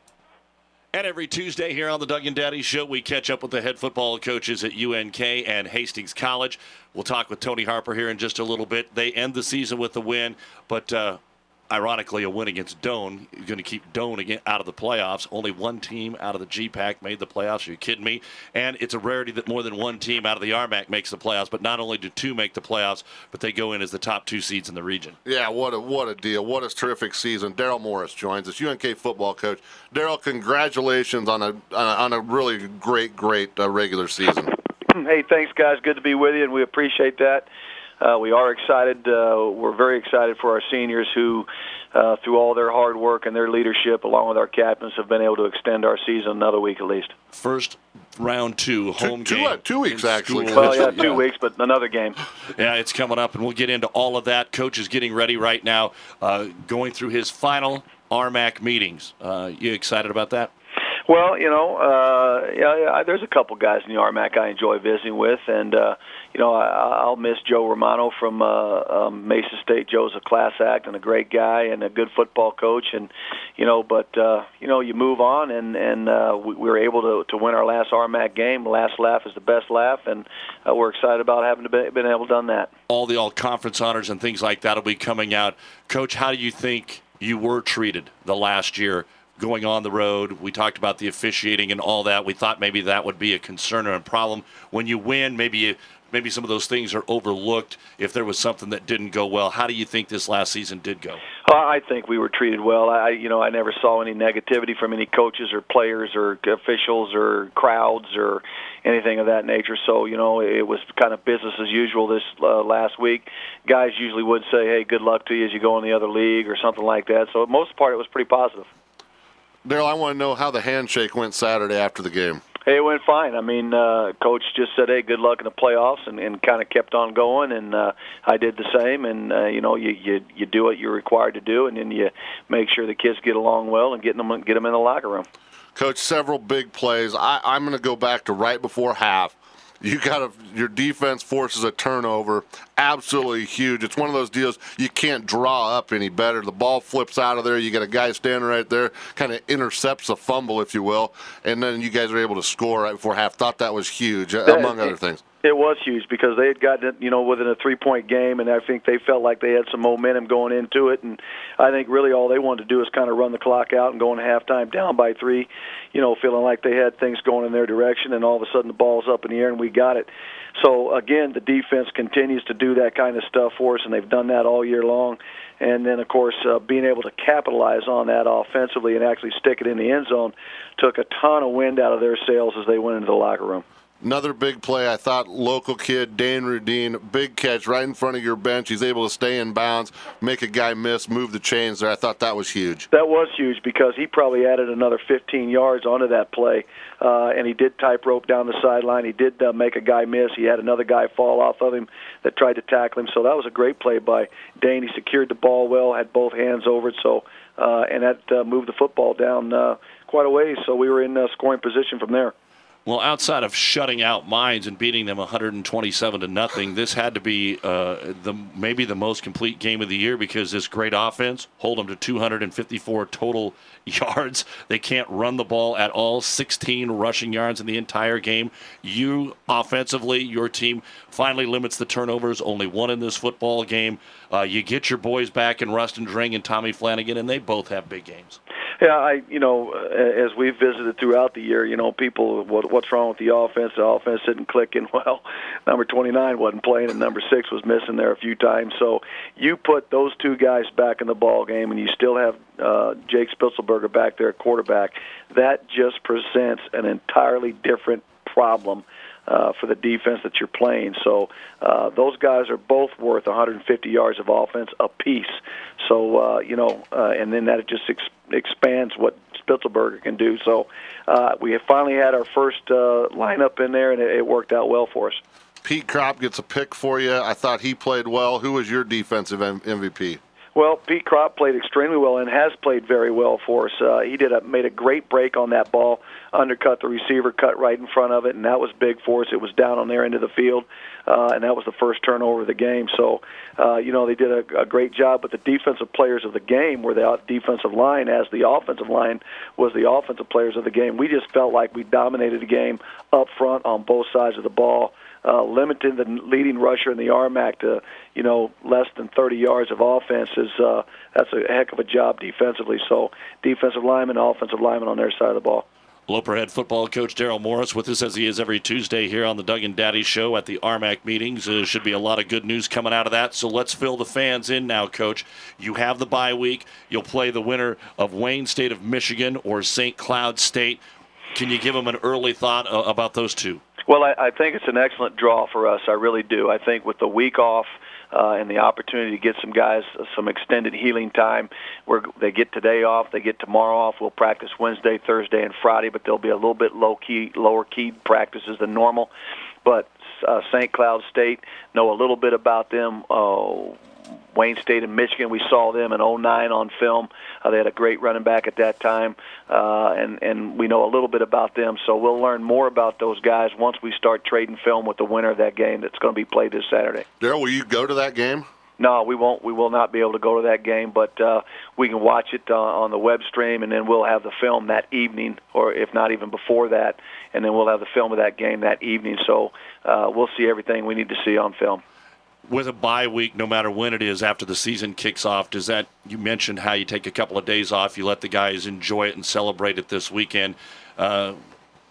And every Tuesday here on the Doug and Daddy Show, we catch up with the head football coaches at UNK and Hastings College. We'll talk with Tony Harper here in just a little bit. They end the season with a win, but ironically, a win against Doane is going to keep Doane again out of the playoffs. Only one team out of the GPAC made the playoffs. Are you kidding me? And it's a rarity that more than one team out of the RMAC makes the playoffs. But not only do two make the playoffs, but they go in as the top two seeds in the region.
Yeah, what a deal. What a terrific season. Daryl Morris joins us, UNK football coach. Daryl, congratulations on a really great regular season.
Hey, thanks, guys. Good to be with you, and we appreciate that. We are excited. We're very excited for our seniors who, through all their hard work and their leadership, along with our captains, have been able to extend our season another week at least.
First round two, home game.
2 weeks, actually.
Well, yeah, 2 weeks, but another game.
Yeah, it's coming up, and we'll get into all of that. Coach is getting ready right now, going through his final RMAC meetings. You excited about that?
Well, there's a couple guys in the RMAC I enjoy visiting with, and I'll miss Joe Romano from Mesa State. Joe's a class act and a great guy and a good football coach, and you move on, and we were able to win our last RMAC game. The last laugh is the best laugh, and we're excited about having been able to done that.
All the all-conference honors and things like that will be coming out. Coach, how do you think you were treated the last year? Going on the road, we talked about the officiating and all that. We thought maybe that would be a concern or a problem. When you win, maybe some of those things are overlooked if there was something that didn't go well. How do you think this last season did go?
I think we were treated well. I never saw any negativity from any coaches or players or officials or crowds or anything of that nature. So, it was kind of business as usual this last week. Guys usually would say, hey, good luck to you as you go in the other league or something like that. So, most part, it was pretty positive.
Daryl, I want to know how the handshake went Saturday after the game.
Hey, it went fine. I mean, Coach just said, hey, good luck in the playoffs, and kind of kept on going, and I did the same. And, you do what you're required to do, and then you make sure the kids get along well and get them in the locker room.
Coach, several big plays. I'm going to go back to right before half. Your defense forces a turnover, absolutely huge. It's one of those deals you can't draw up any better. The ball flips out of there. You got a guy standing right there, kind of intercepts a fumble, if you will, and then you guys are able to score right before half. Thought that was huge, among other things.
It was huge because they had gotten it, within a 3-point game, and I think they felt like they had some momentum going into it. And I think really all they wanted to do is kind of run the clock out and go into halftime down by 3, feeling like they had things going in their direction, and all of a sudden the ball's up in the air and we got it. So, again, the defense continues to do that kind of stuff for us, and they've done that all year long. And then, of course, being able to capitalize on that offensively and actually stick it in the end zone took a ton of wind out of their sails as they went into the locker room.
Another big play, I thought, local kid, Dane Rudine, big catch right in front of your bench. He's able to stay in bounds, make a guy miss, move the chains there. I thought that was huge.
That was huge because he probably added another 15 yards onto that play, and he did tight rope down the sideline. He did make a guy miss. He had another guy fall off of him that tried to tackle him. So that was a great play by Dane. He secured the ball well, had both hands over it, and that moved the football down quite a ways. So we were in scoring position from there.
Well, outside of shutting out Mines and beating them 127-0, this had to be maybe the most complete game of the year because this great offense hold them to 254 total yards. They can't run the ball at all. 16 rushing yards in the entire game. You offensively, your team finally limits the turnovers. Only one in this football game. You get your boys back in Rustin Dring and Tommy Flanagan, and they both have big games.
Yeah, as we've visited throughout the year, people, what's wrong with the offense? The offense isn't clicking. Well, number 29 wasn't playing, and number 6 was missing there a few times. So you put those two guys back in the ball game, and you still have Jake Spitzelberger back there at quarterback. That just presents an entirely different problem for the defense that you're playing. So those guys are both worth 150 yards of offense apiece. So, and then that just expands what Spitzelberger can do. So we have finally had our first lineup in there, and it worked out well for us.
Pete Kropp gets a pick for you. I thought he played well. Who was your defensive MVP?
Well, Pete Kropp played extremely well and has played very well for us. He made a great break on that ball, undercut the receiver, cut right in front of it, and that was big for us. It was down on their end of the field, and that was the first turnover of the game. So, they did a great job, but the defensive players of the game were the defensive line, as the offensive line was the offensive players of the game. We just felt like we dominated the game up front on both sides of the ball. Limiting the leading rusher in the RMAC to, less than 30 yards of offense that's a heck of a job defensively. So defensive lineman, offensive lineman on their side of the ball.
Loper head football coach Daryl Morris with us as he is every Tuesday here on the Doug and Daddy Show at the RMAC meetings. Should be a lot of good news coming out of that. So let's fill the fans in now, Coach. You have the bye week. You'll play the winner of Wayne State of Michigan or St. Cloud State. Can you give them an early thought about those two?
Well, I think it's an excellent draw for us. I really do. I think with the week off and the opportunity to get some guys some extended healing time, where they get today off, they get tomorrow off. We'll practice Wednesday, Thursday, and Friday, but there'll be a little bit lower key practices than normal. But St. Cloud State, know a little bit about them. Wayne State and Michigan, we saw them in 2009 on film. They had a great running back at that time, and we know a little bit about them. So we'll learn more about those guys once we start trading film with the winner of that game that's going to be played this Saturday.
Daryl, will you go to that game?
No, we won't. We will not be able to go to that game, but we can watch it on the web stream, and then we'll have the film that evening, or if not even before that, and then we'll have the film of that game that evening. So we'll see everything we need to see on film.
With a bye week, no matter when it is after the season kicks off, does that, you mentioned how you take a couple of days off, you let the guys enjoy it and celebrate it this weekend.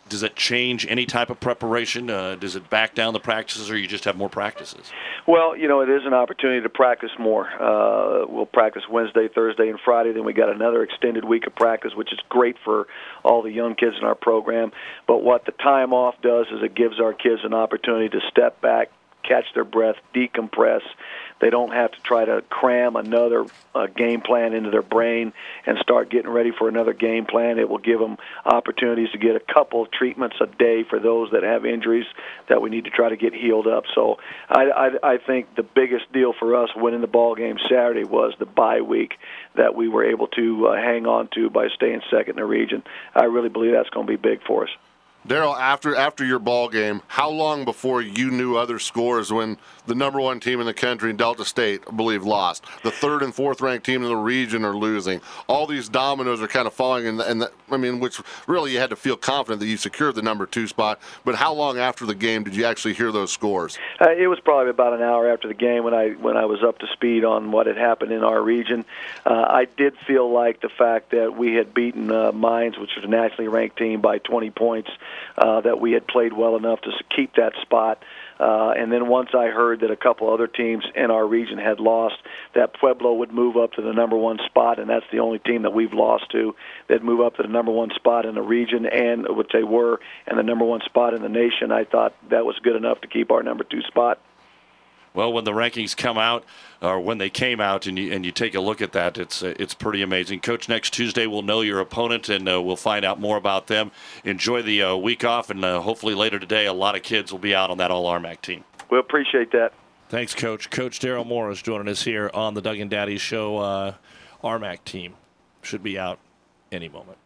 Does it change any type of preparation? Does it back down the practices, or you just have more practices?
Well, it is an opportunity to practice more. We'll practice Wednesday, Thursday, and Friday. Then we got another extended week of practice, which is great for all the young kids in our program. But what the time off does is it gives our kids an opportunity to step back, catch their breath, decompress. They don't have to try to cram another game plan into their brain and start getting ready for another game plan. It will give them opportunities to get a couple of treatments a day for those that have injuries that we need to try to get healed up. So I think the biggest deal for us winning the ball game Saturday was the bye week that we were able to hang on to by staying second in the region. I really believe that's going to be big for us.
Daryl, after your ball game, how long before you knew other scores when the number one team in the country, Delta State, I believe, lost? The third and fourth ranked team in the region are losing. All these dominoes are kind of falling, which really you had to feel confident that you secured the number 2 spot. But how long after the game did you actually hear those scores?
It was probably about an hour after the game when I was up to speed on what had happened in our region. I did feel like the fact that we had beaten Mines, which was a nationally ranked team, by 20 points, that we had played well enough to keep that spot. And then once I heard that a couple other teams in our region had lost, that Pueblo would move up to the number 1 spot, and that's the only team that we've lost to. They'd move up to the number 1 spot in the region, and which they were, and the number 1 spot in the nation. I thought that was good enough to keep our number 2 spot.
Well, when the rankings come out, or when they came out, and you take a look at that, it's pretty amazing. Coach, next Tuesday we'll know your opponent, and we'll find out more about them. Enjoy the week off, and hopefully later today a lot of kids will be out on that All-RMAC team.
We appreciate that.
Thanks, Coach. Coach Daryl Morris joining us here on the Doug and Daddy Show. RMAC team should be out any moment.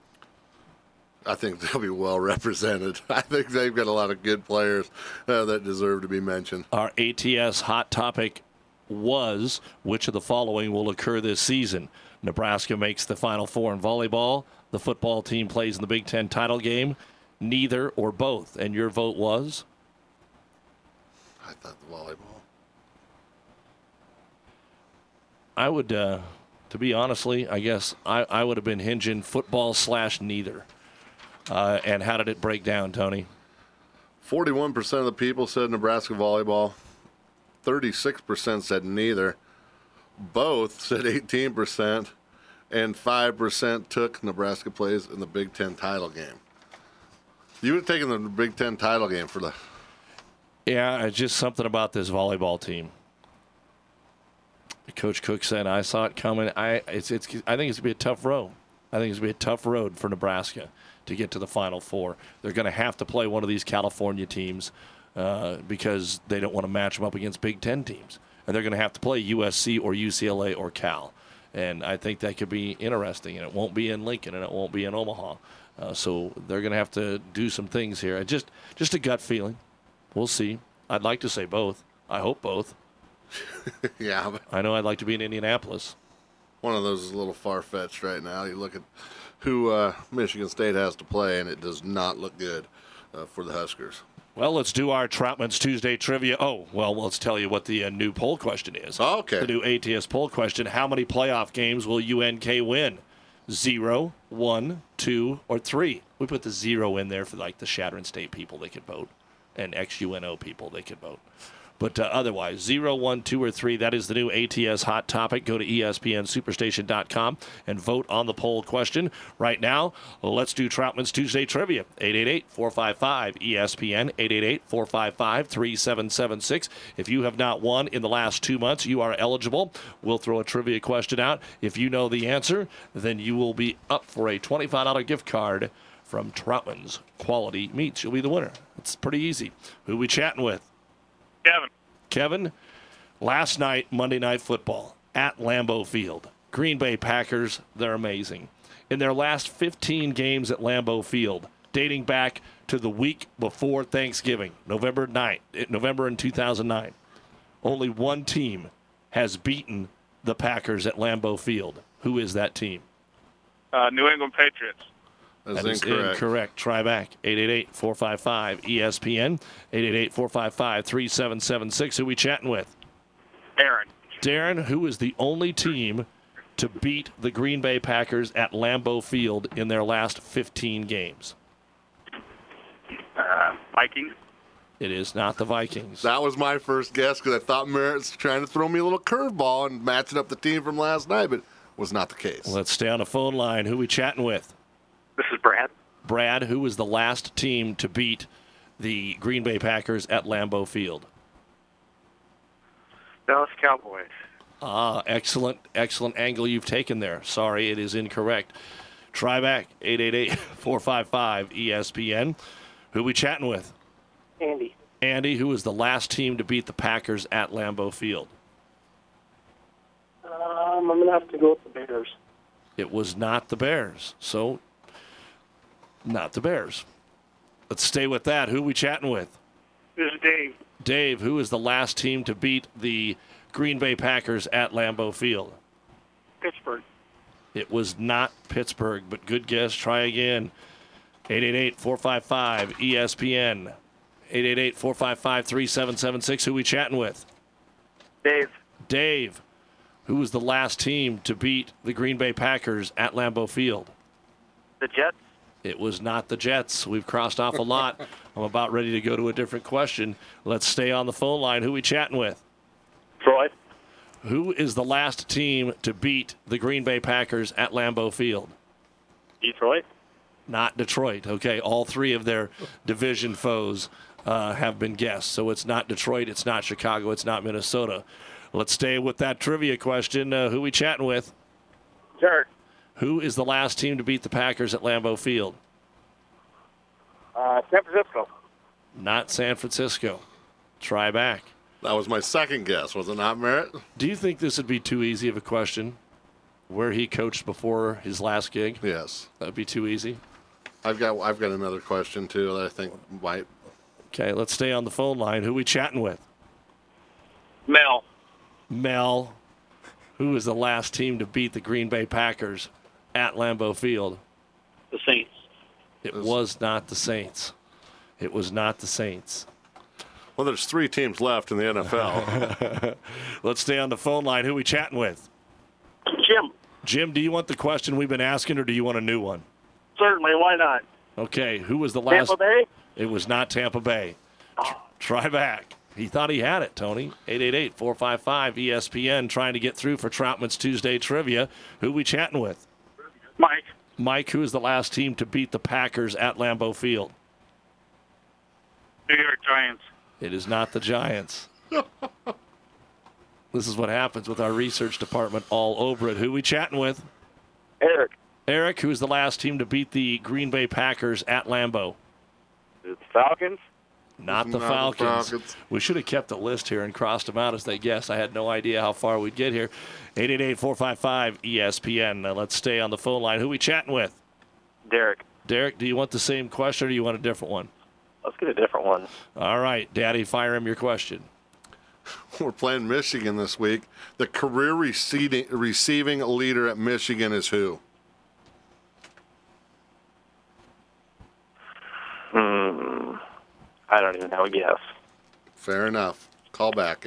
I think they'll be well represented. I think they've got a lot of good players that deserve to be mentioned.
Our ATS hot topic was, which of the following will occur this season? Nebraska makes the Final Four in volleyball. The football team plays in the Big Ten title game. Neither or both. And your vote was?
I thought the volleyball.
I would, to be honestly, I guess I would have been hinging football/neither. And how did it break down, Tony?
41% of the people said Nebraska volleyball. 36% said neither. Both said 18%. And 5% took Nebraska plays in the Big Ten title game. You would have taken the Big Ten title game for the...
Yeah, it's just something about this volleyball team. Coach Cook said, I saw it coming. I think it's going to be a tough road. I think it's going to be a tough road for Nebraska to get to the Final Four. They're going to have to play one of these California teams because they don't want to match them up against Big Ten teams. And they're going to have to play USC or UCLA or Cal. And I think that could be interesting. And it won't be in Lincoln and it won't be in Omaha. So they're going to have to do some things here. Just a gut feeling. We'll see. I'd like to say both. I hope both.
Yeah. But
I know I'd like to be in Indianapolis.
One of those is a little far-fetched right now. You look at who Michigan State has to play, and it does not look good for the Huskers.
Well, let's do our Troutman's Tuesday trivia. Oh, well, let's tell you what the new poll question is.
Oh, okay.
The new ATS poll question. How many playoff games will UNK win? 0, 1, 2, or 3? We put the 0 in there for like the Shattern State people. They could vote. And ex-UNO people, they could vote. But otherwise, 0, 1, 2, or 3, that is the new ATS hot topic. Go to ESPNSuperstation.com and vote on the poll question. Right now, let's do Troutman's Tuesday Trivia. 888-455-ESPN, 888-455-3776. If you have not won in the last 2 months, you are eligible. We'll throw a trivia question out. If you know the answer, then you will be up for a $25 gift card from Troutman's Quality Meats. You'll be the winner. It's pretty easy. Who we chatting with? Kevin, last night, Monday Night Football at Lambeau Field. Green Bay Packers, they're amazing. In their last 15 games at Lambeau Field, dating back to the week before Thanksgiving, November in 2009, only one team has beaten the Packers at Lambeau Field. Who is that team?
New England Patriots.
That's
that is
incorrect.
Incorrect. Try back. 888-455-ESPN. 888-455-3776. Who we chatting with? Darren, who is the only team to beat the Green Bay Packers at Lambeau Field in their last 15 games?
Vikings.
It is not the Vikings.
That was my first guess because I thought Merritt's trying to throw me a little curveball and matching up the team from last night, but was not the case.
Let's stay on the phone line. Who we chatting with?
This is Brad.
Brad, who was the last team to beat the Green Bay Packers at Lambeau Field?
Dallas Cowboys.
Excellent angle you've taken there. Sorry, it is incorrect. Try back, 888-455-ESPN. Who we chatting with?
Andy.
Andy, who was the last team to beat the Packers at Lambeau Field?
I'm going to have to go with the Bears.
It was not the Bears, so not the Bears. Let's stay with that. Who we chatting with?
This is Dave.
Dave, who is the last team to beat the Green Bay Packers at Lambeau Field?
Pittsburgh.
It was not Pittsburgh, but good guess. Try again. 888-455-ESPN. 888-455-3776. Who we chatting with?
Dave.
Dave, who was the last team to beat the Green Bay Packers at Lambeau Field?
The Jets.
It was not the Jets. We've crossed off a lot. I'm about ready to go to a different question. Let's stay on the phone line. Who we chatting with?
Troy.
Who is the last team to beat the Green Bay Packers at Lambeau Field?
Detroit.
Not Detroit. Okay, all three of their division foes have been guessed. So it's not Detroit, it's not Chicago, it's not Minnesota. Let's stay with that trivia question. Who we chatting with?
Jared.
Who is the last team to beat the Packers at Lambeau Field?
San Francisco.
Not San Francisco. Try back.
That was my second guess, was it not, Merritt?
Do you think this would be too easy of a question? Where he coached before his last gig?
Yes.
That would be too easy?
I've got another question, too, that I think might.
Okay, let's stay on the phone line. Who we chatting with?
Mel.
Mel. Who is the last team to beat the Green Bay Packers at Lambeau Field?
The Saints.
It was not the Saints. It was not the Saints.
Well, there's 3 teams left in the NFL.
Let's stay on the phone line. Who we chatting with?
Jim.
Jim, do you want the question we've been asking, or do you want a new one?
Certainly, why not?
Okay, who was the last?
Tampa Bay?
It was not Tampa Bay. Try back. He thought he had it, Tony. 888-455-ESPN, trying to get through for Troutman's Tuesday Trivia. Who we chatting with?
Mike.
Mike, who is the last team to beat the Packers at Lambeau Field?
New York Giants.
It is not the Giants. This is what happens with our research department all over it. Who we chatting with?
Eric.
Eric, who is the last team to beat the Green Bay Packers at Lambeau?
It's Falcons.
Not the Falcons. We should have kept the list here and crossed them out as they guessed. I had no idea how far we'd get here. 888-455-ESPN. Now let's stay on the phone line. Who we chatting with?
Derek.
Derek, do you want the same question or do you want a different one?
Let's get a different one.
All right, Daddy, fire him your question.
We're playing Michigan this week. The career receiving leader at Michigan is who?
I don't even have a guess.
Fair enough. Call back,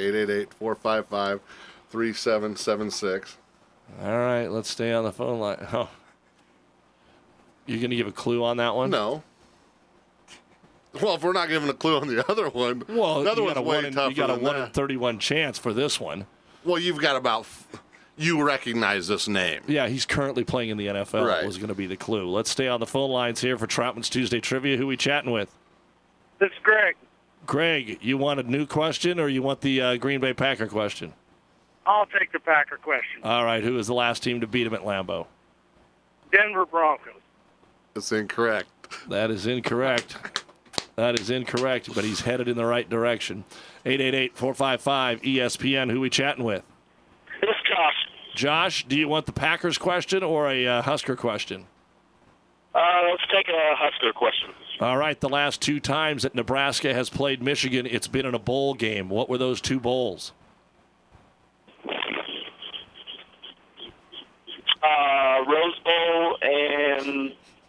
888-455-3776.
All right, let's stay on the phone line. Oh. You going to give a clue on that one?
No. Well, if we're not giving a clue on the other one,
well,
the other one's way tougher.
You got a
than
1 in
that.
31 chance for this one.
Well, you've got about. You recognize this name.
Yeah, he's currently playing in the NFL.
Right.
Was going to be the clue. Let's stay on the phone lines here for Troutman's Tuesday Trivia. Who we chatting with?
This is Greg.
Greg, you want a new question or you want the Green Bay Packer question?
I'll take the Packer question.
All right, who is the last team to beat him at Lambeau?
Denver Broncos.
That's incorrect.
That is incorrect. That is incorrect, but he's headed in the right direction. 888-455-ESPN. Who we chatting with?
This is Josh.
Josh, do you want the Packers question or a Husker question?
Let's take a Husker question.
All right, the last 2 times that Nebraska has played Michigan, it's been in a bowl game. What were those 2 bowls?
Rose Bowl and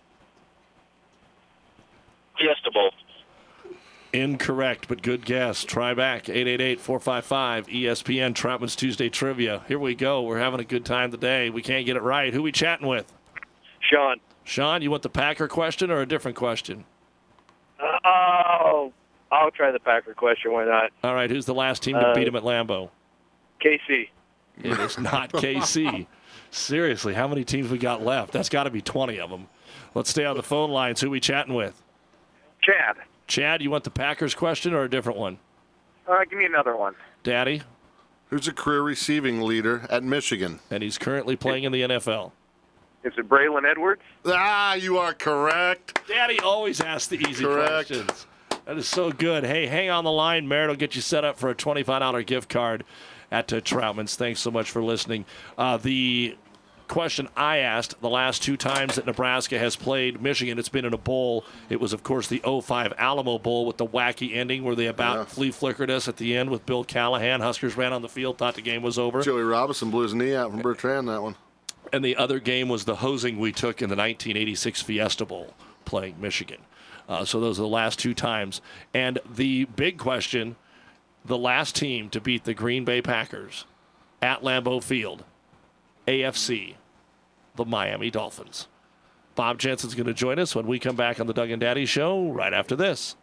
Fiesta Bowl.
Incorrect, but good guess. Try back. 888-455-ESPN, Troutman's Tuesday Trivia. Here we go. We're having a good time today. We can't get it right. Who we chatting with?
Sean.
Sean, you want the Packer question or a different question?
Oh, I'll try the Packer question. Why not?
All right, who's the last team to beat them at Lambeau?
KC.
It is not KC. Seriously, how many teams we got left? That's got to be 20 of them. Let's stay on the phone lines. Who we chatting with?
Chad.
Chad, you want the Packers question or a different one?
Give me another one.
Daddy?
Who's a career receiving leader at Michigan?
And he's currently playing in the NFL.
Is it Braylon Edwards?
You are correct.
Daddy always asks the easy questions. That is so good. Hey, hang on the line. Merritt will get you set up for a $25 gift card at Troutman's. Thanks so much for listening. The question I asked the last 2 times that Nebraska has played Michigan, it's been in a bowl. It was, of course, the 05 Alamo Bowl with the wacky ending where they flea flickered us at the end with Bill Callahan. Huskers ran on the field, thought the game was over.
Joey Robinson blew his knee out from Bertrand, that one.
And the other game was the hosing we took in the 1986 Fiesta Bowl playing Michigan. So those are the last 2 times. And the big question, the last team to beat the Green Bay Packers at Lambeau Field, AFC, the Miami Dolphins. Bob Jensen's going to join us when we come back on the Doug and Daddy Show right after this.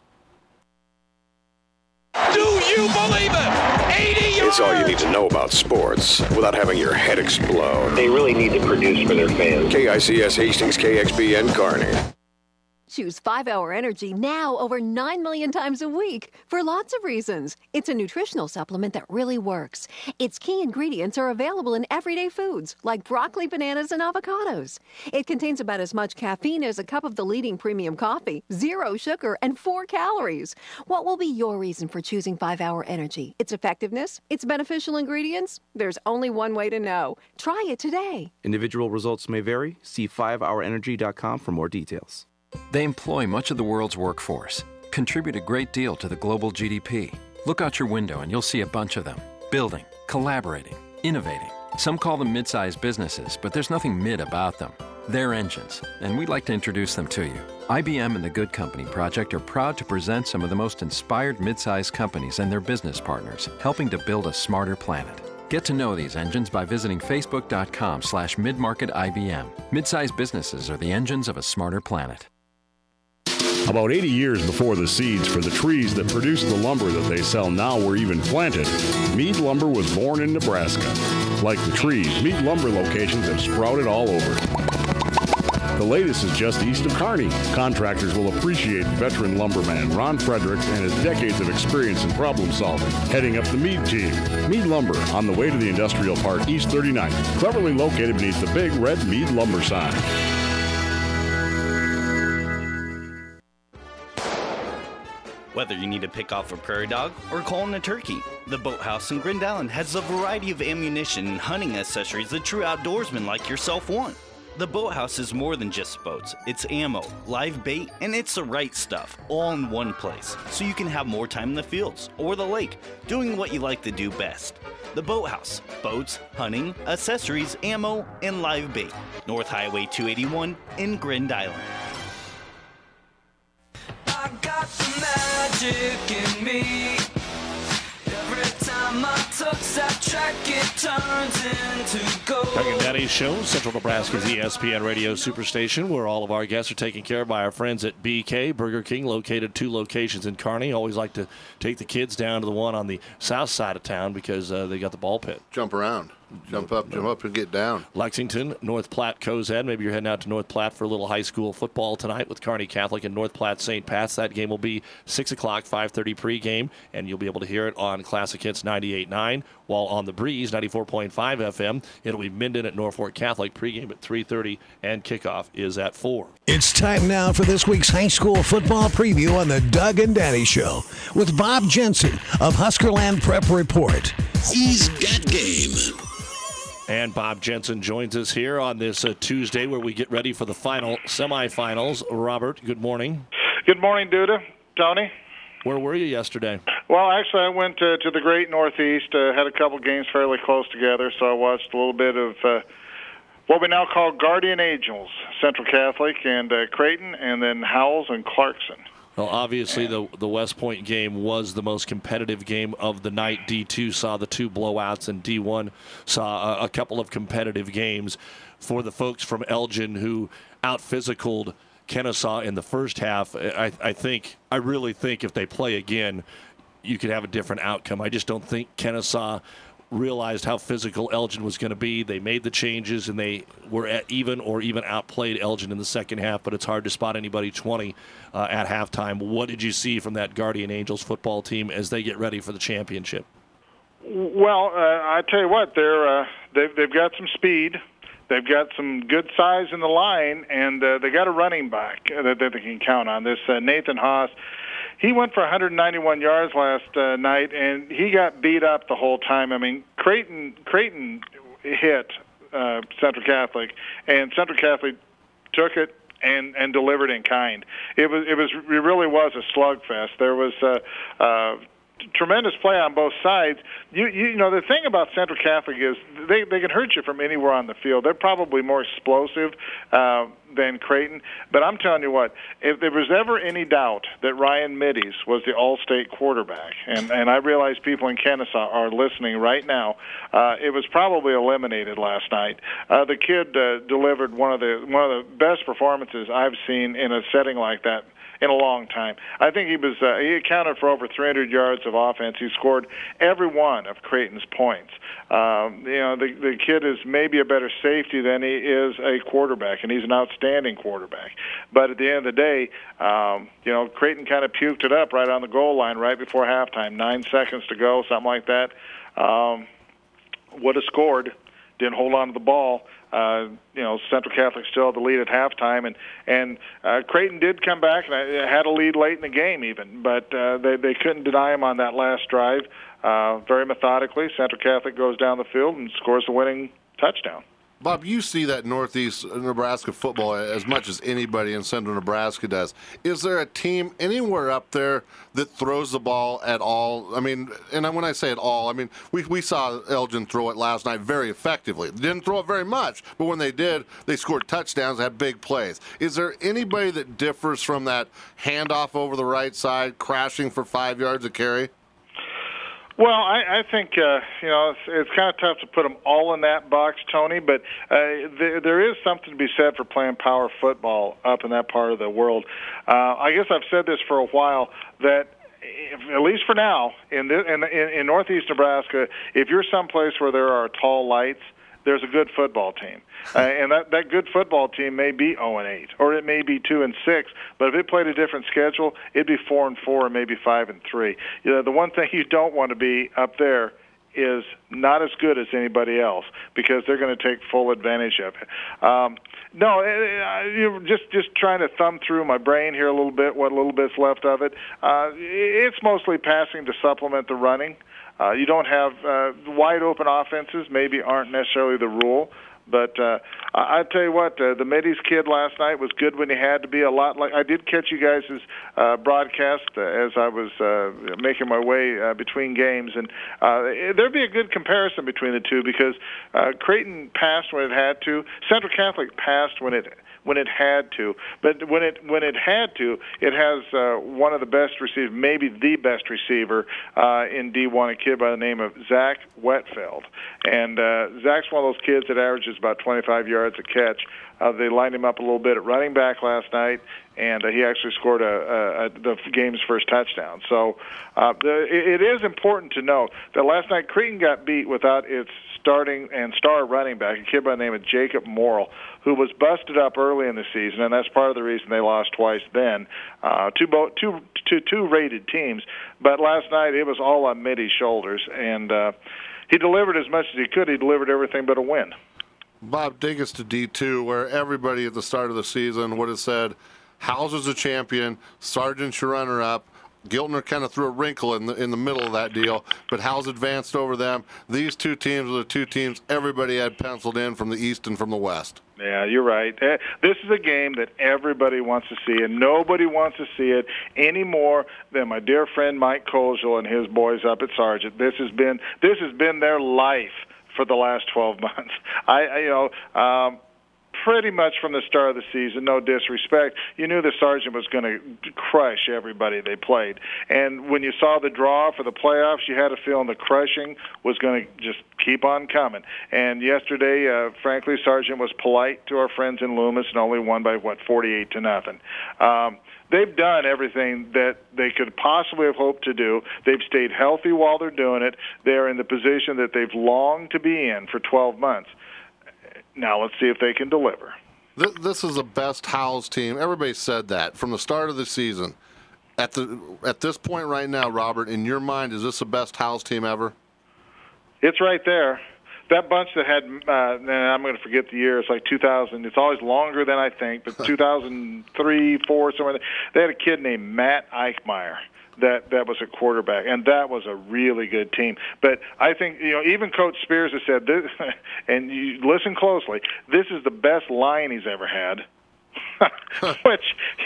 Do you believe it? 80 yards!
It's all you need to know about sports without having your head explode.
They really need to produce for their fans.
KICS Hastings, KXPN Kearney.
Choose 5-Hour Energy now over 9 million times a week for lots of reasons. It's a nutritional supplement that really works. Its key ingredients are available in everyday foods like broccoli, bananas, and avocados. It contains about as much caffeine as a cup of the leading premium coffee, 0 sugar, and 4 calories. What will be your reason for choosing 5-Hour Energy? Its effectiveness? Its beneficial ingredients? There's only one way to know. Try it today.
Individual results may vary. See 5hourenergy.com for more details.
They employ much of the world's workforce, contribute a great deal to the global GDP. Look out your window and you'll see a bunch of them. Building, collaborating, innovating. Some call them mid-sized businesses, but there's nothing mid about them. They're engines, and we'd like to introduce them to you. IBM and the Good Company Project are proud to present some of the most inspired mid-sized companies and their business partners, helping to build a smarter planet. Get to know these engines by visiting facebook.com/midmarketibm. Mid-sized businesses are the engines of a smarter planet.
About 80 years before the seeds for the trees that produce the lumber that they sell now were even planted, Mead Lumber was born in Nebraska. Like the trees, Mead Lumber locations have sprouted all over. The latest is just east of Kearney. Contractors will appreciate veteran lumberman Ron Fredericks and his decades of experience in problem solving. Heading up the Mead team, Mead Lumber on the way to the Industrial Park East 39th, cleverly located beneath the big red Mead Lumber sign.
Whether you need to pick off a prairie dog or call in a turkey, the Boathouse in Grand Island has a variety of ammunition and hunting accessories that true outdoorsmen like yourself want. The Boathouse is more than just boats. It's ammo, live bait, and it's the right stuff, all in one place, so you can have more time in the fields or the lake, doing what you like to do best. The Boathouse. Boats, hunting, accessories, ammo, and live bait. North Highway 281 in Grand Island.
I got the magic in me. Every time I touch that track, it turns into gold.
Doug and Daddy Show, Central Nebraska's ESPN Radio Superstation, where all of our guests are taken care of by our friends at BK Burger King, located 2 locations in Kearney. Always like to take the kids down to the one on the south side of town because they got the ball pit.
Jump around. Jump up, and get down.
Lexington, North Platte, Cozad. Maybe you're heading out to North Platte for a little high school football tonight with Kearney Catholic and North Platte St. Pat's. That game will be 6 o'clock, 5:30 pregame, and you'll be able to hear it on Classic Hits 98.9, while on The Breeze, 94.5 FM, it'll be Minden at Norfolk Catholic, pregame at 3:30, and kickoff is at 4.
It's time now for this week's high school football preview on the Doug and Daddy Show with Bob Jensen of Huskerland Prep Report. He's got game.
And Bob Jensen joins us here on this Tuesday where we get ready for the final semifinals. Robert, good morning.
Good morning, Duda. Tony.
Where were you yesterday?
Well, actually, I went to the Great Northeast, had a couple games fairly close together, so I watched a little bit of what we now call Guardian Angels, Central Catholic and Creighton, and then Howells and Clarkson.
Well, obviously, the West Point game was the most competitive game of the night. D2 saw the 2 blowouts, and D1 saw a couple of competitive games for the folks from Elgin who out-physicaled Kennesaw in the first half. I really think if they play again, you could have a different outcome. I just don't think Kennesaw realized how physical Elgin was going to be. They made the changes, and they were at even or even outplayed Elgin in the second half, but it's hard to spot anybody 20 at halftime. What did you see from that Guardian Angels football team as they get ready for the championship?
Well, I tell you what, they've got some speed. They've got some good size in the line, and they got a running back that they can count on. This Nathan Haas, he went for 191 yards last night, and he got beat up the whole time. I mean, Creighton hit Central Catholic, and Central Catholic took it and delivered in kind. It really was a slugfest. There was tremendous play on both sides. You know, the thing about Central Catholic is they can hurt you from anywhere on the field. They're probably more explosive than Creighton. But I'm telling you what, if there was ever any doubt that Ryan Middies was the All-State quarterback, and I realize people in Kennesaw are listening right now, it was probably eliminated last night. The kid delivered one of the best performances I've seen in a setting like that in a long time. I think he accounted for over 300 yards of offense. He scored every one of Creighton's points. The kid is maybe a better safety than he is a quarterback, and he's an outstanding quarterback. But at the end of the day, Creighton kind of puked it up right on the goal line right before halftime. 9 seconds to go, something like that. Would have scored. Didn't hold on to the ball. Central Catholic still had the lead at halftime, and Creighton did come back and had a lead late in the game even, but they couldn't deny him on that last drive. Very methodically, Central Catholic goes down the field and scores the winning touchdown.
Bob, you see that Northeast Nebraska football as much as anybody in Central Nebraska does. Is there a team anywhere up there that throws the ball at all? I mean, and when I say at all, I mean, we saw Elgin throw it last night very effectively. They didn't throw it very much, but when they did, they scored touchdowns, had big plays. Is there anybody that differs from that handoff over the right side, crashing for 5 yards of carry?
Well, I think it's kind of tough to put them all in that box, Tony. But there is something to be said for playing power football up in that part of the world. I guess I've said this for a while that, at least for now, in Northeast Nebraska, if you're someplace where there are tall lights, there's a good football team. And that good football team may be 0-8, or it may be 2-6. But if it played a different schedule, it'd be 4-4, or maybe 5-3. The one thing you don't want to be up there is not as good as anybody else, because they're going to take full advantage of it. You're just trying to thumb through my brain here a little bit, what little bit's left of it. It's mostly passing to supplement the running. You don't have wide open offenses, maybe aren't necessarily the rule. But I tell you what, the Middies kid last night was good when he had to be. A lot like I did catch you guys' broadcast as I was making my way between games, and there'd be a good comparison between the two, because Creighton passed when it had to, Central Catholic passed when it had to, but when it had to, it has one of the best receivers, maybe the best receiver in D1, a kid by the name of Zach Wetfeld. And Zach's one of those kids that averages about 25 yards a catch. They lined him up a little bit at running back last night, and he actually scored the game's first touchdown. So it is important to know that last night Creighton got beat without its starting and star running back, a kid by the name of Jacob Morrill, who was busted up early in the season, and that's part of the reason they lost twice then, two rated teams. But last night it was all on Middy's shoulders, and he delivered as much as he could. He delivered everything but a win.
Bob, take us to D2, where everybody at the start of the season would have said, Hauser's a champion, Sargent's your runner-up. Giltner kind of threw a wrinkle in the middle of that deal, but Howes advanced over them. These two teams were the two teams everybody had penciled in from the East and from the West.
Yeah, you're right. This is a game that everybody wants to see, and nobody wants to see it any more than my dear friend Mike Kozel and his boys up at Sargent. This has been their life for the last 12 months. pretty much from the start of the season, no disrespect, you knew the Sargent was going to crush everybody they played. And when you saw the draw for the playoffs, you had a feeling the crushing was going to just keep on coming. And yesterday, frankly, Sargent was polite to our friends in Loomis and only won by, 48-0. They've done everything that they could possibly have hoped to do. They've stayed healthy while they're doing it. They're in the position that they've longed to be in for 12 months. Now let's see if they can deliver.
This is the best Howells team. Everybody said that from the start of the season. At this point right now, Robert, in your mind, is this the best Howells team ever?
It's right there. That bunch that had, and I'm going to forget the year, it's like 2000. It's always longer than I think, but 2003, 4, somewhere. They had a kid named Matt Eichmeyer that was a quarterback, and that was a really good team. But I think, even Coach Spears has said this, and you listen closely, this is the best line he's ever had. Which,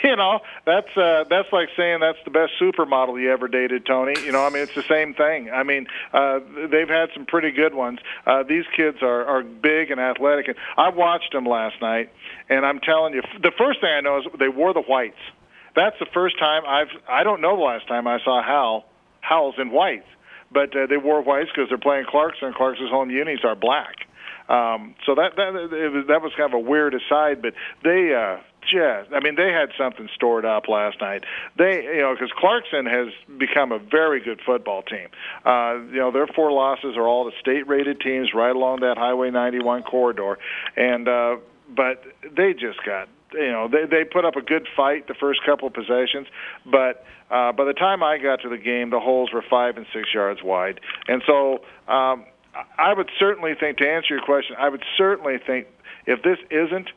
that's like saying that's the best supermodel you ever dated, Tony. It's the same thing. They've had some pretty good ones. These kids are big and athletic. And I watched them last night, and I'm telling you, the first thing I know is they wore the whites. That's the first time I don't know the last time I saw Howells in whites. But they wore whites because they're playing Clarkson, and Clarkson's home unis are black. So that was kind of a weird aside, but they they had something stored up last night. Because Clarkson has become a very good football team. Their 4 losses are all the state-rated teams right along that Highway 91 corridor, and but they just got. They put up a good fight the first couple of possessions, but by the time I got to the game, the holes were 5 and 6 yards wide, and so. I would certainly think, to answer your question, I would certainly think if this isn't,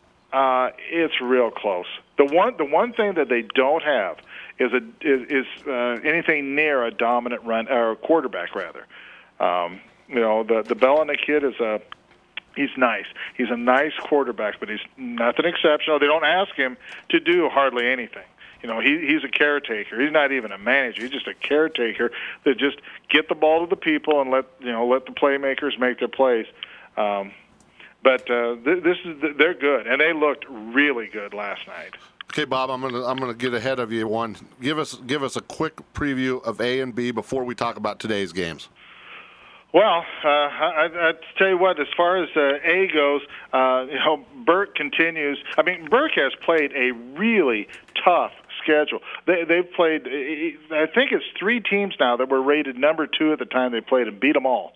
it's real close. The one thing that they don't have is anything near a dominant run or quarterback rather. The Bellina kid he's nice. He's a nice quarterback, but he's nothing exceptional. They don't ask him to do hardly anything. He's a caretaker. He's not even a manager. He's just a caretaker that just get the ball to the people and let the playmakers make their plays. But they're good, and they looked really good last night.
Okay, Bob, I'm gonna get ahead of you. One, give us a quick preview of A and B before we talk about today's games.
Well, I tell you what, as far as A goes, Burke continues. Burke has played a really tough schedule. They've played, I think it's 3 teams now that were rated number 2 at the time they played and beat them all.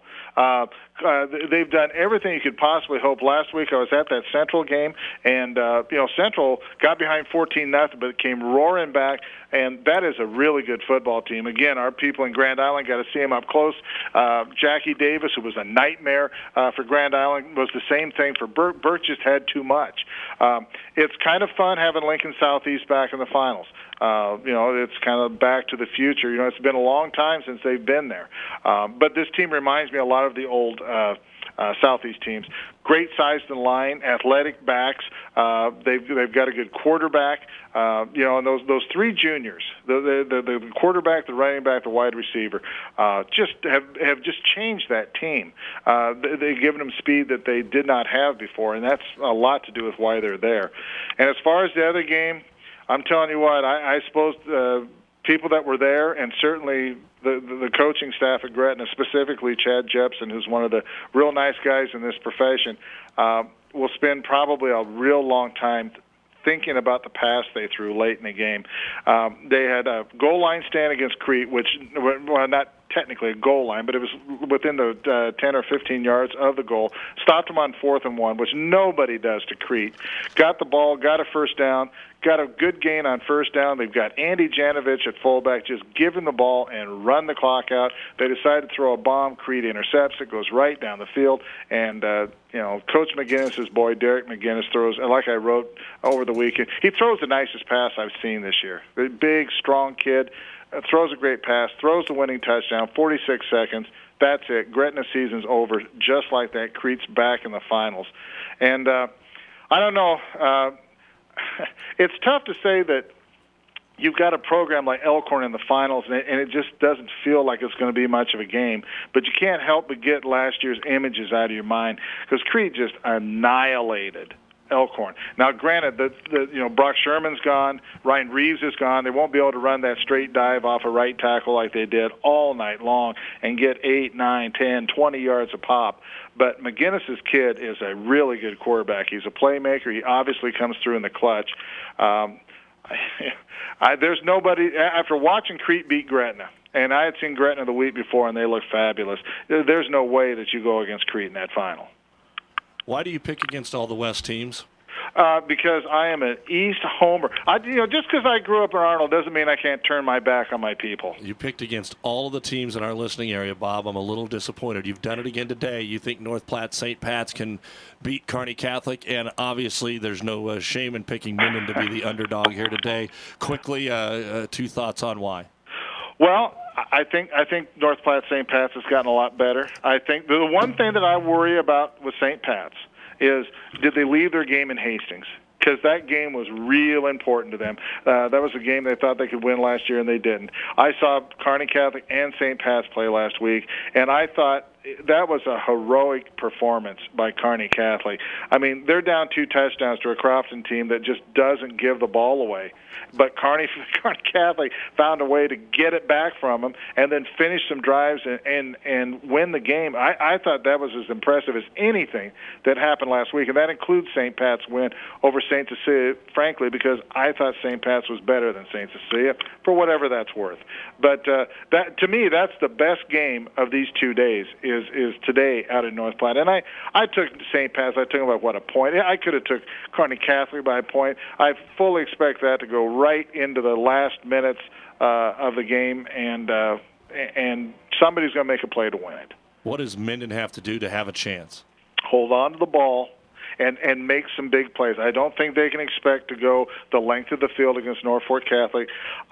They've done everything you could possibly hope. Last week I was at that Central game, and Central got behind 14-0, but it came roaring back, and that is a really good football team. Again, our people in Grand Island got to see them up close. Jackie Davis, who was a nightmare for Grand Island, was the same thing for Burke. Burke just had too much. It's kind of fun having Lincoln Southeast back in the finals. It's kind of back to the future. It's been a long time since they've been there. But this team reminds me a lot of the old Southeast teams. Great sized in line, athletic backs. They've got a good quarterback. And those 3 juniors, the quarterback, the running back, the wide receiver, just have just changed that team. They've given them speed that they did not have before, and that's a lot to do with why they're there. And as far as the other game, I'm telling you what, I suppose people that were there, and certainly the coaching staff at Gretna, specifically Chad Jepson, who's one of the real nice guys in this profession, will spend probably a real long time thinking about the pass they threw late in the game. They had a goal line stand against Crete, which, well, not technically a goal line, but it was within the 10 or 15 yards of the goal. Stopped them on 4th and 1, which nobody does to Crete. Got the ball, got a first down, got a good gain on first down. They've got Andy Janovich at fullback, just give him the ball and run the clock out. They decide to throw a bomb. Crete intercepts it, goes right down the field, and Coach McGinnis's boy, Derek McGinnis, throws, and like I wrote over the weekend, he throws the nicest pass I've seen this year. The big, strong kid, throws a great pass, throws the winning touchdown, 46 seconds. That's it. Gretna season's over just like that. Crete's back in the finals. And I don't know. It's tough to say that you've got a program like Elkhorn in the finals, and it just doesn't feel like it's going to be much of a game. But you can't help but get last year's images out of your mind, because Crete just annihilated Elkhorn. Now, granted, Brock Sherman's gone, Ryan Reeves is gone. They won't be able to run that straight dive off a right tackle like they did all night long and get 8, 9, 10, 20 yards a pop. But McGinnis's kid is a really good quarterback. He's a playmaker. He obviously comes through in the clutch. There's nobody, after watching Crete beat Gretna, and I had seen Gretna the week before, and they looked fabulous, there's no way that you go against Crete in that final.
Why do you pick against all the West teams?
Because I am an East homer. Just because I grew up in Arnold doesn't mean I can't turn my back on my people.
You picked against all of the teams in our listening area, Bob. I'm a little disappointed. You've done it again today. You think North Platte St. Pat's can beat Kearney Catholic, and obviously there's no shame in picking Minden to be the underdog here today. Quickly, 2 thoughts on why.
Well, I think North Platte St. Pat's has gotten a lot better. I think the one thing that I worry about with St. Pat's is, did they leave their game in Hastings? Because that game was real important to them. That was a game they thought they could win last year, and they didn't. I saw Kearney Catholic and St. Pat's play last week, and I thought that was a heroic performance by Kearney Catholic. I mean, they're down 2 touchdowns to a Crofton team that just doesn't give the ball away. But Kearney Catholic found a way to get it back from them and then finish some drives and win the game. I thought that was as impressive as anything that happened last week, and that includes St. Pat's win over St. Cecilia, frankly, because I thought St. Pat's was better than St. Cecilia, for whatever that's worth. But that, to me, that's the best game of these 2 days is today out in North Platte. And I took St. Pat's. I took them by, a point? I could have took Kearney Catholic by a point. I fully expect that to go right into the last minutes of the game, and somebody's going to make a play to win it.
What does Minden have to do to have a chance?
Hold on to the ball and make some big plays. I don't think they can expect to go the length of the field against Norfolk Catholic.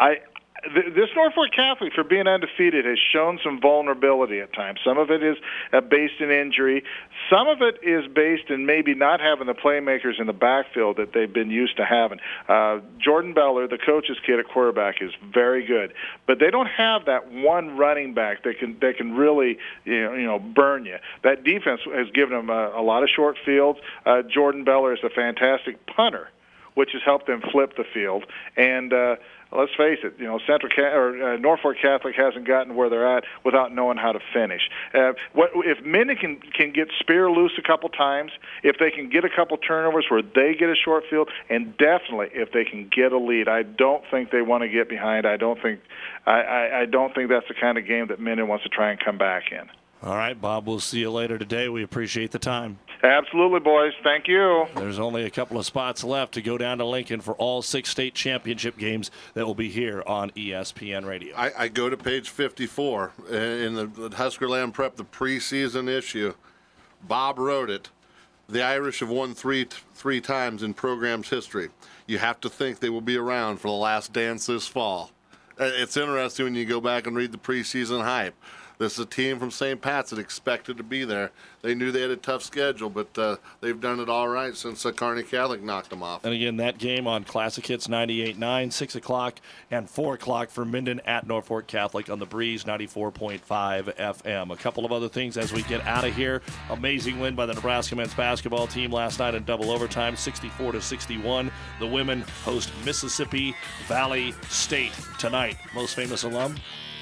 This Norfolk Catholic, for being undefeated, has shown some vulnerability at times. Some of it is based in injury. Some of it is based in maybe not having the playmakers in the backfield that they've been used to having. Jordan Beller, the coach's kid at quarterback, is very good, but they don't have that one running back that can really burn you. That defense has given them a lot of short fields. Jordan Beller is a fantastic punter, which has helped them flip the field. And let's face it, Norfolk Catholic hasn't gotten where they're at without knowing how to finish. If Minden can get Spear loose a couple times, if they can get a couple turnovers where they get a short field, and definitely if they can get a lead, I don't think they want to get behind. I don't think that's the kind of game that Minden wants to try and come back in.
All right, Bob, we'll see you later today. We appreciate the time.
Absolutely, boys. Thank you.
There's only a couple of spots left to go down to Lincoln for all 6 state championship games that will be here on ESPN Radio.
I go to page 54 in the Huskerland Prep, the preseason issue. Bob wrote it. The Irish have won three times in program's history. You have to think they will be around for the last dance this fall. It's interesting when you go back and read the preseason hype. This is a team from St. Pat's that expected to be there. They knew they had a tough schedule, but they've done it all right since Kearney Catholic knocked them off.
And again, that game on Classic Hits 98.9, 6 o'clock and 4 o'clock for Minden at Norfolk Catholic on the Breeze 94.5 FM. A couple of other things as we get out of here. Amazing win by the Nebraska men's basketball team last night in double overtime, 64-61. The women host Mississippi Valley State tonight. Most famous alum?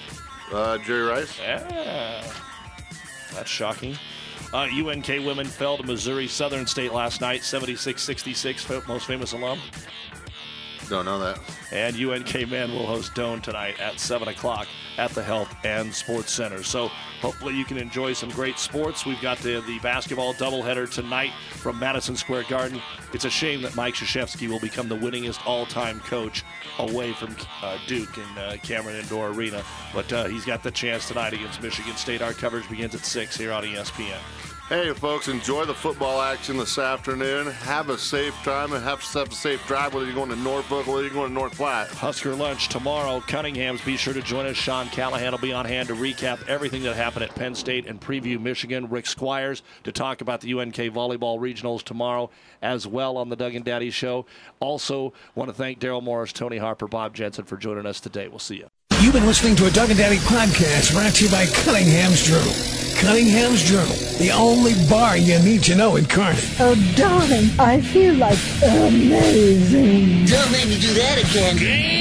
Jerry Rice.
Yeah. That's shocking. UNK women fell to Missouri Southern State last night, 76-66. Most famous alum?
Don't know that.
And UNK men will host Doane tonight at 7 o'clock at the Health and Sports Center. So hopefully you can enjoy some great sports. We've got the basketball doubleheader tonight from Madison Square Garden. It's a shame that Mike Krzyzewski will become the winningest all-time coach away from Duke in Cameron Indoor Arena. But he's got the chance tonight against Michigan State. Our coverage begins at 6 here on ESPN.
Hey, folks, enjoy the football action this afternoon. Have a safe time and have a safe drive, whether you're going to Norfolk or whether you're going to North Platte.
Husker lunch tomorrow. Cunningham's. Be sure to join us. Sean Callahan will be on hand to recap everything that happened at Penn State and preview Michigan. Rick Squires to talk about the UNK volleyball regionals tomorrow as well on the Doug and Daddy Show. Also, want to thank Daryl Morris, Tony Harper, Bob Jensen for joining us today. We'll see you.
You've been listening to a Doug and Daddy podcast brought to you by Cunningham's Journal. Cunningham's Journal. the only bar you need to know in Kearney.
Oh, darling, I feel like amazing.
Don't make me do that again.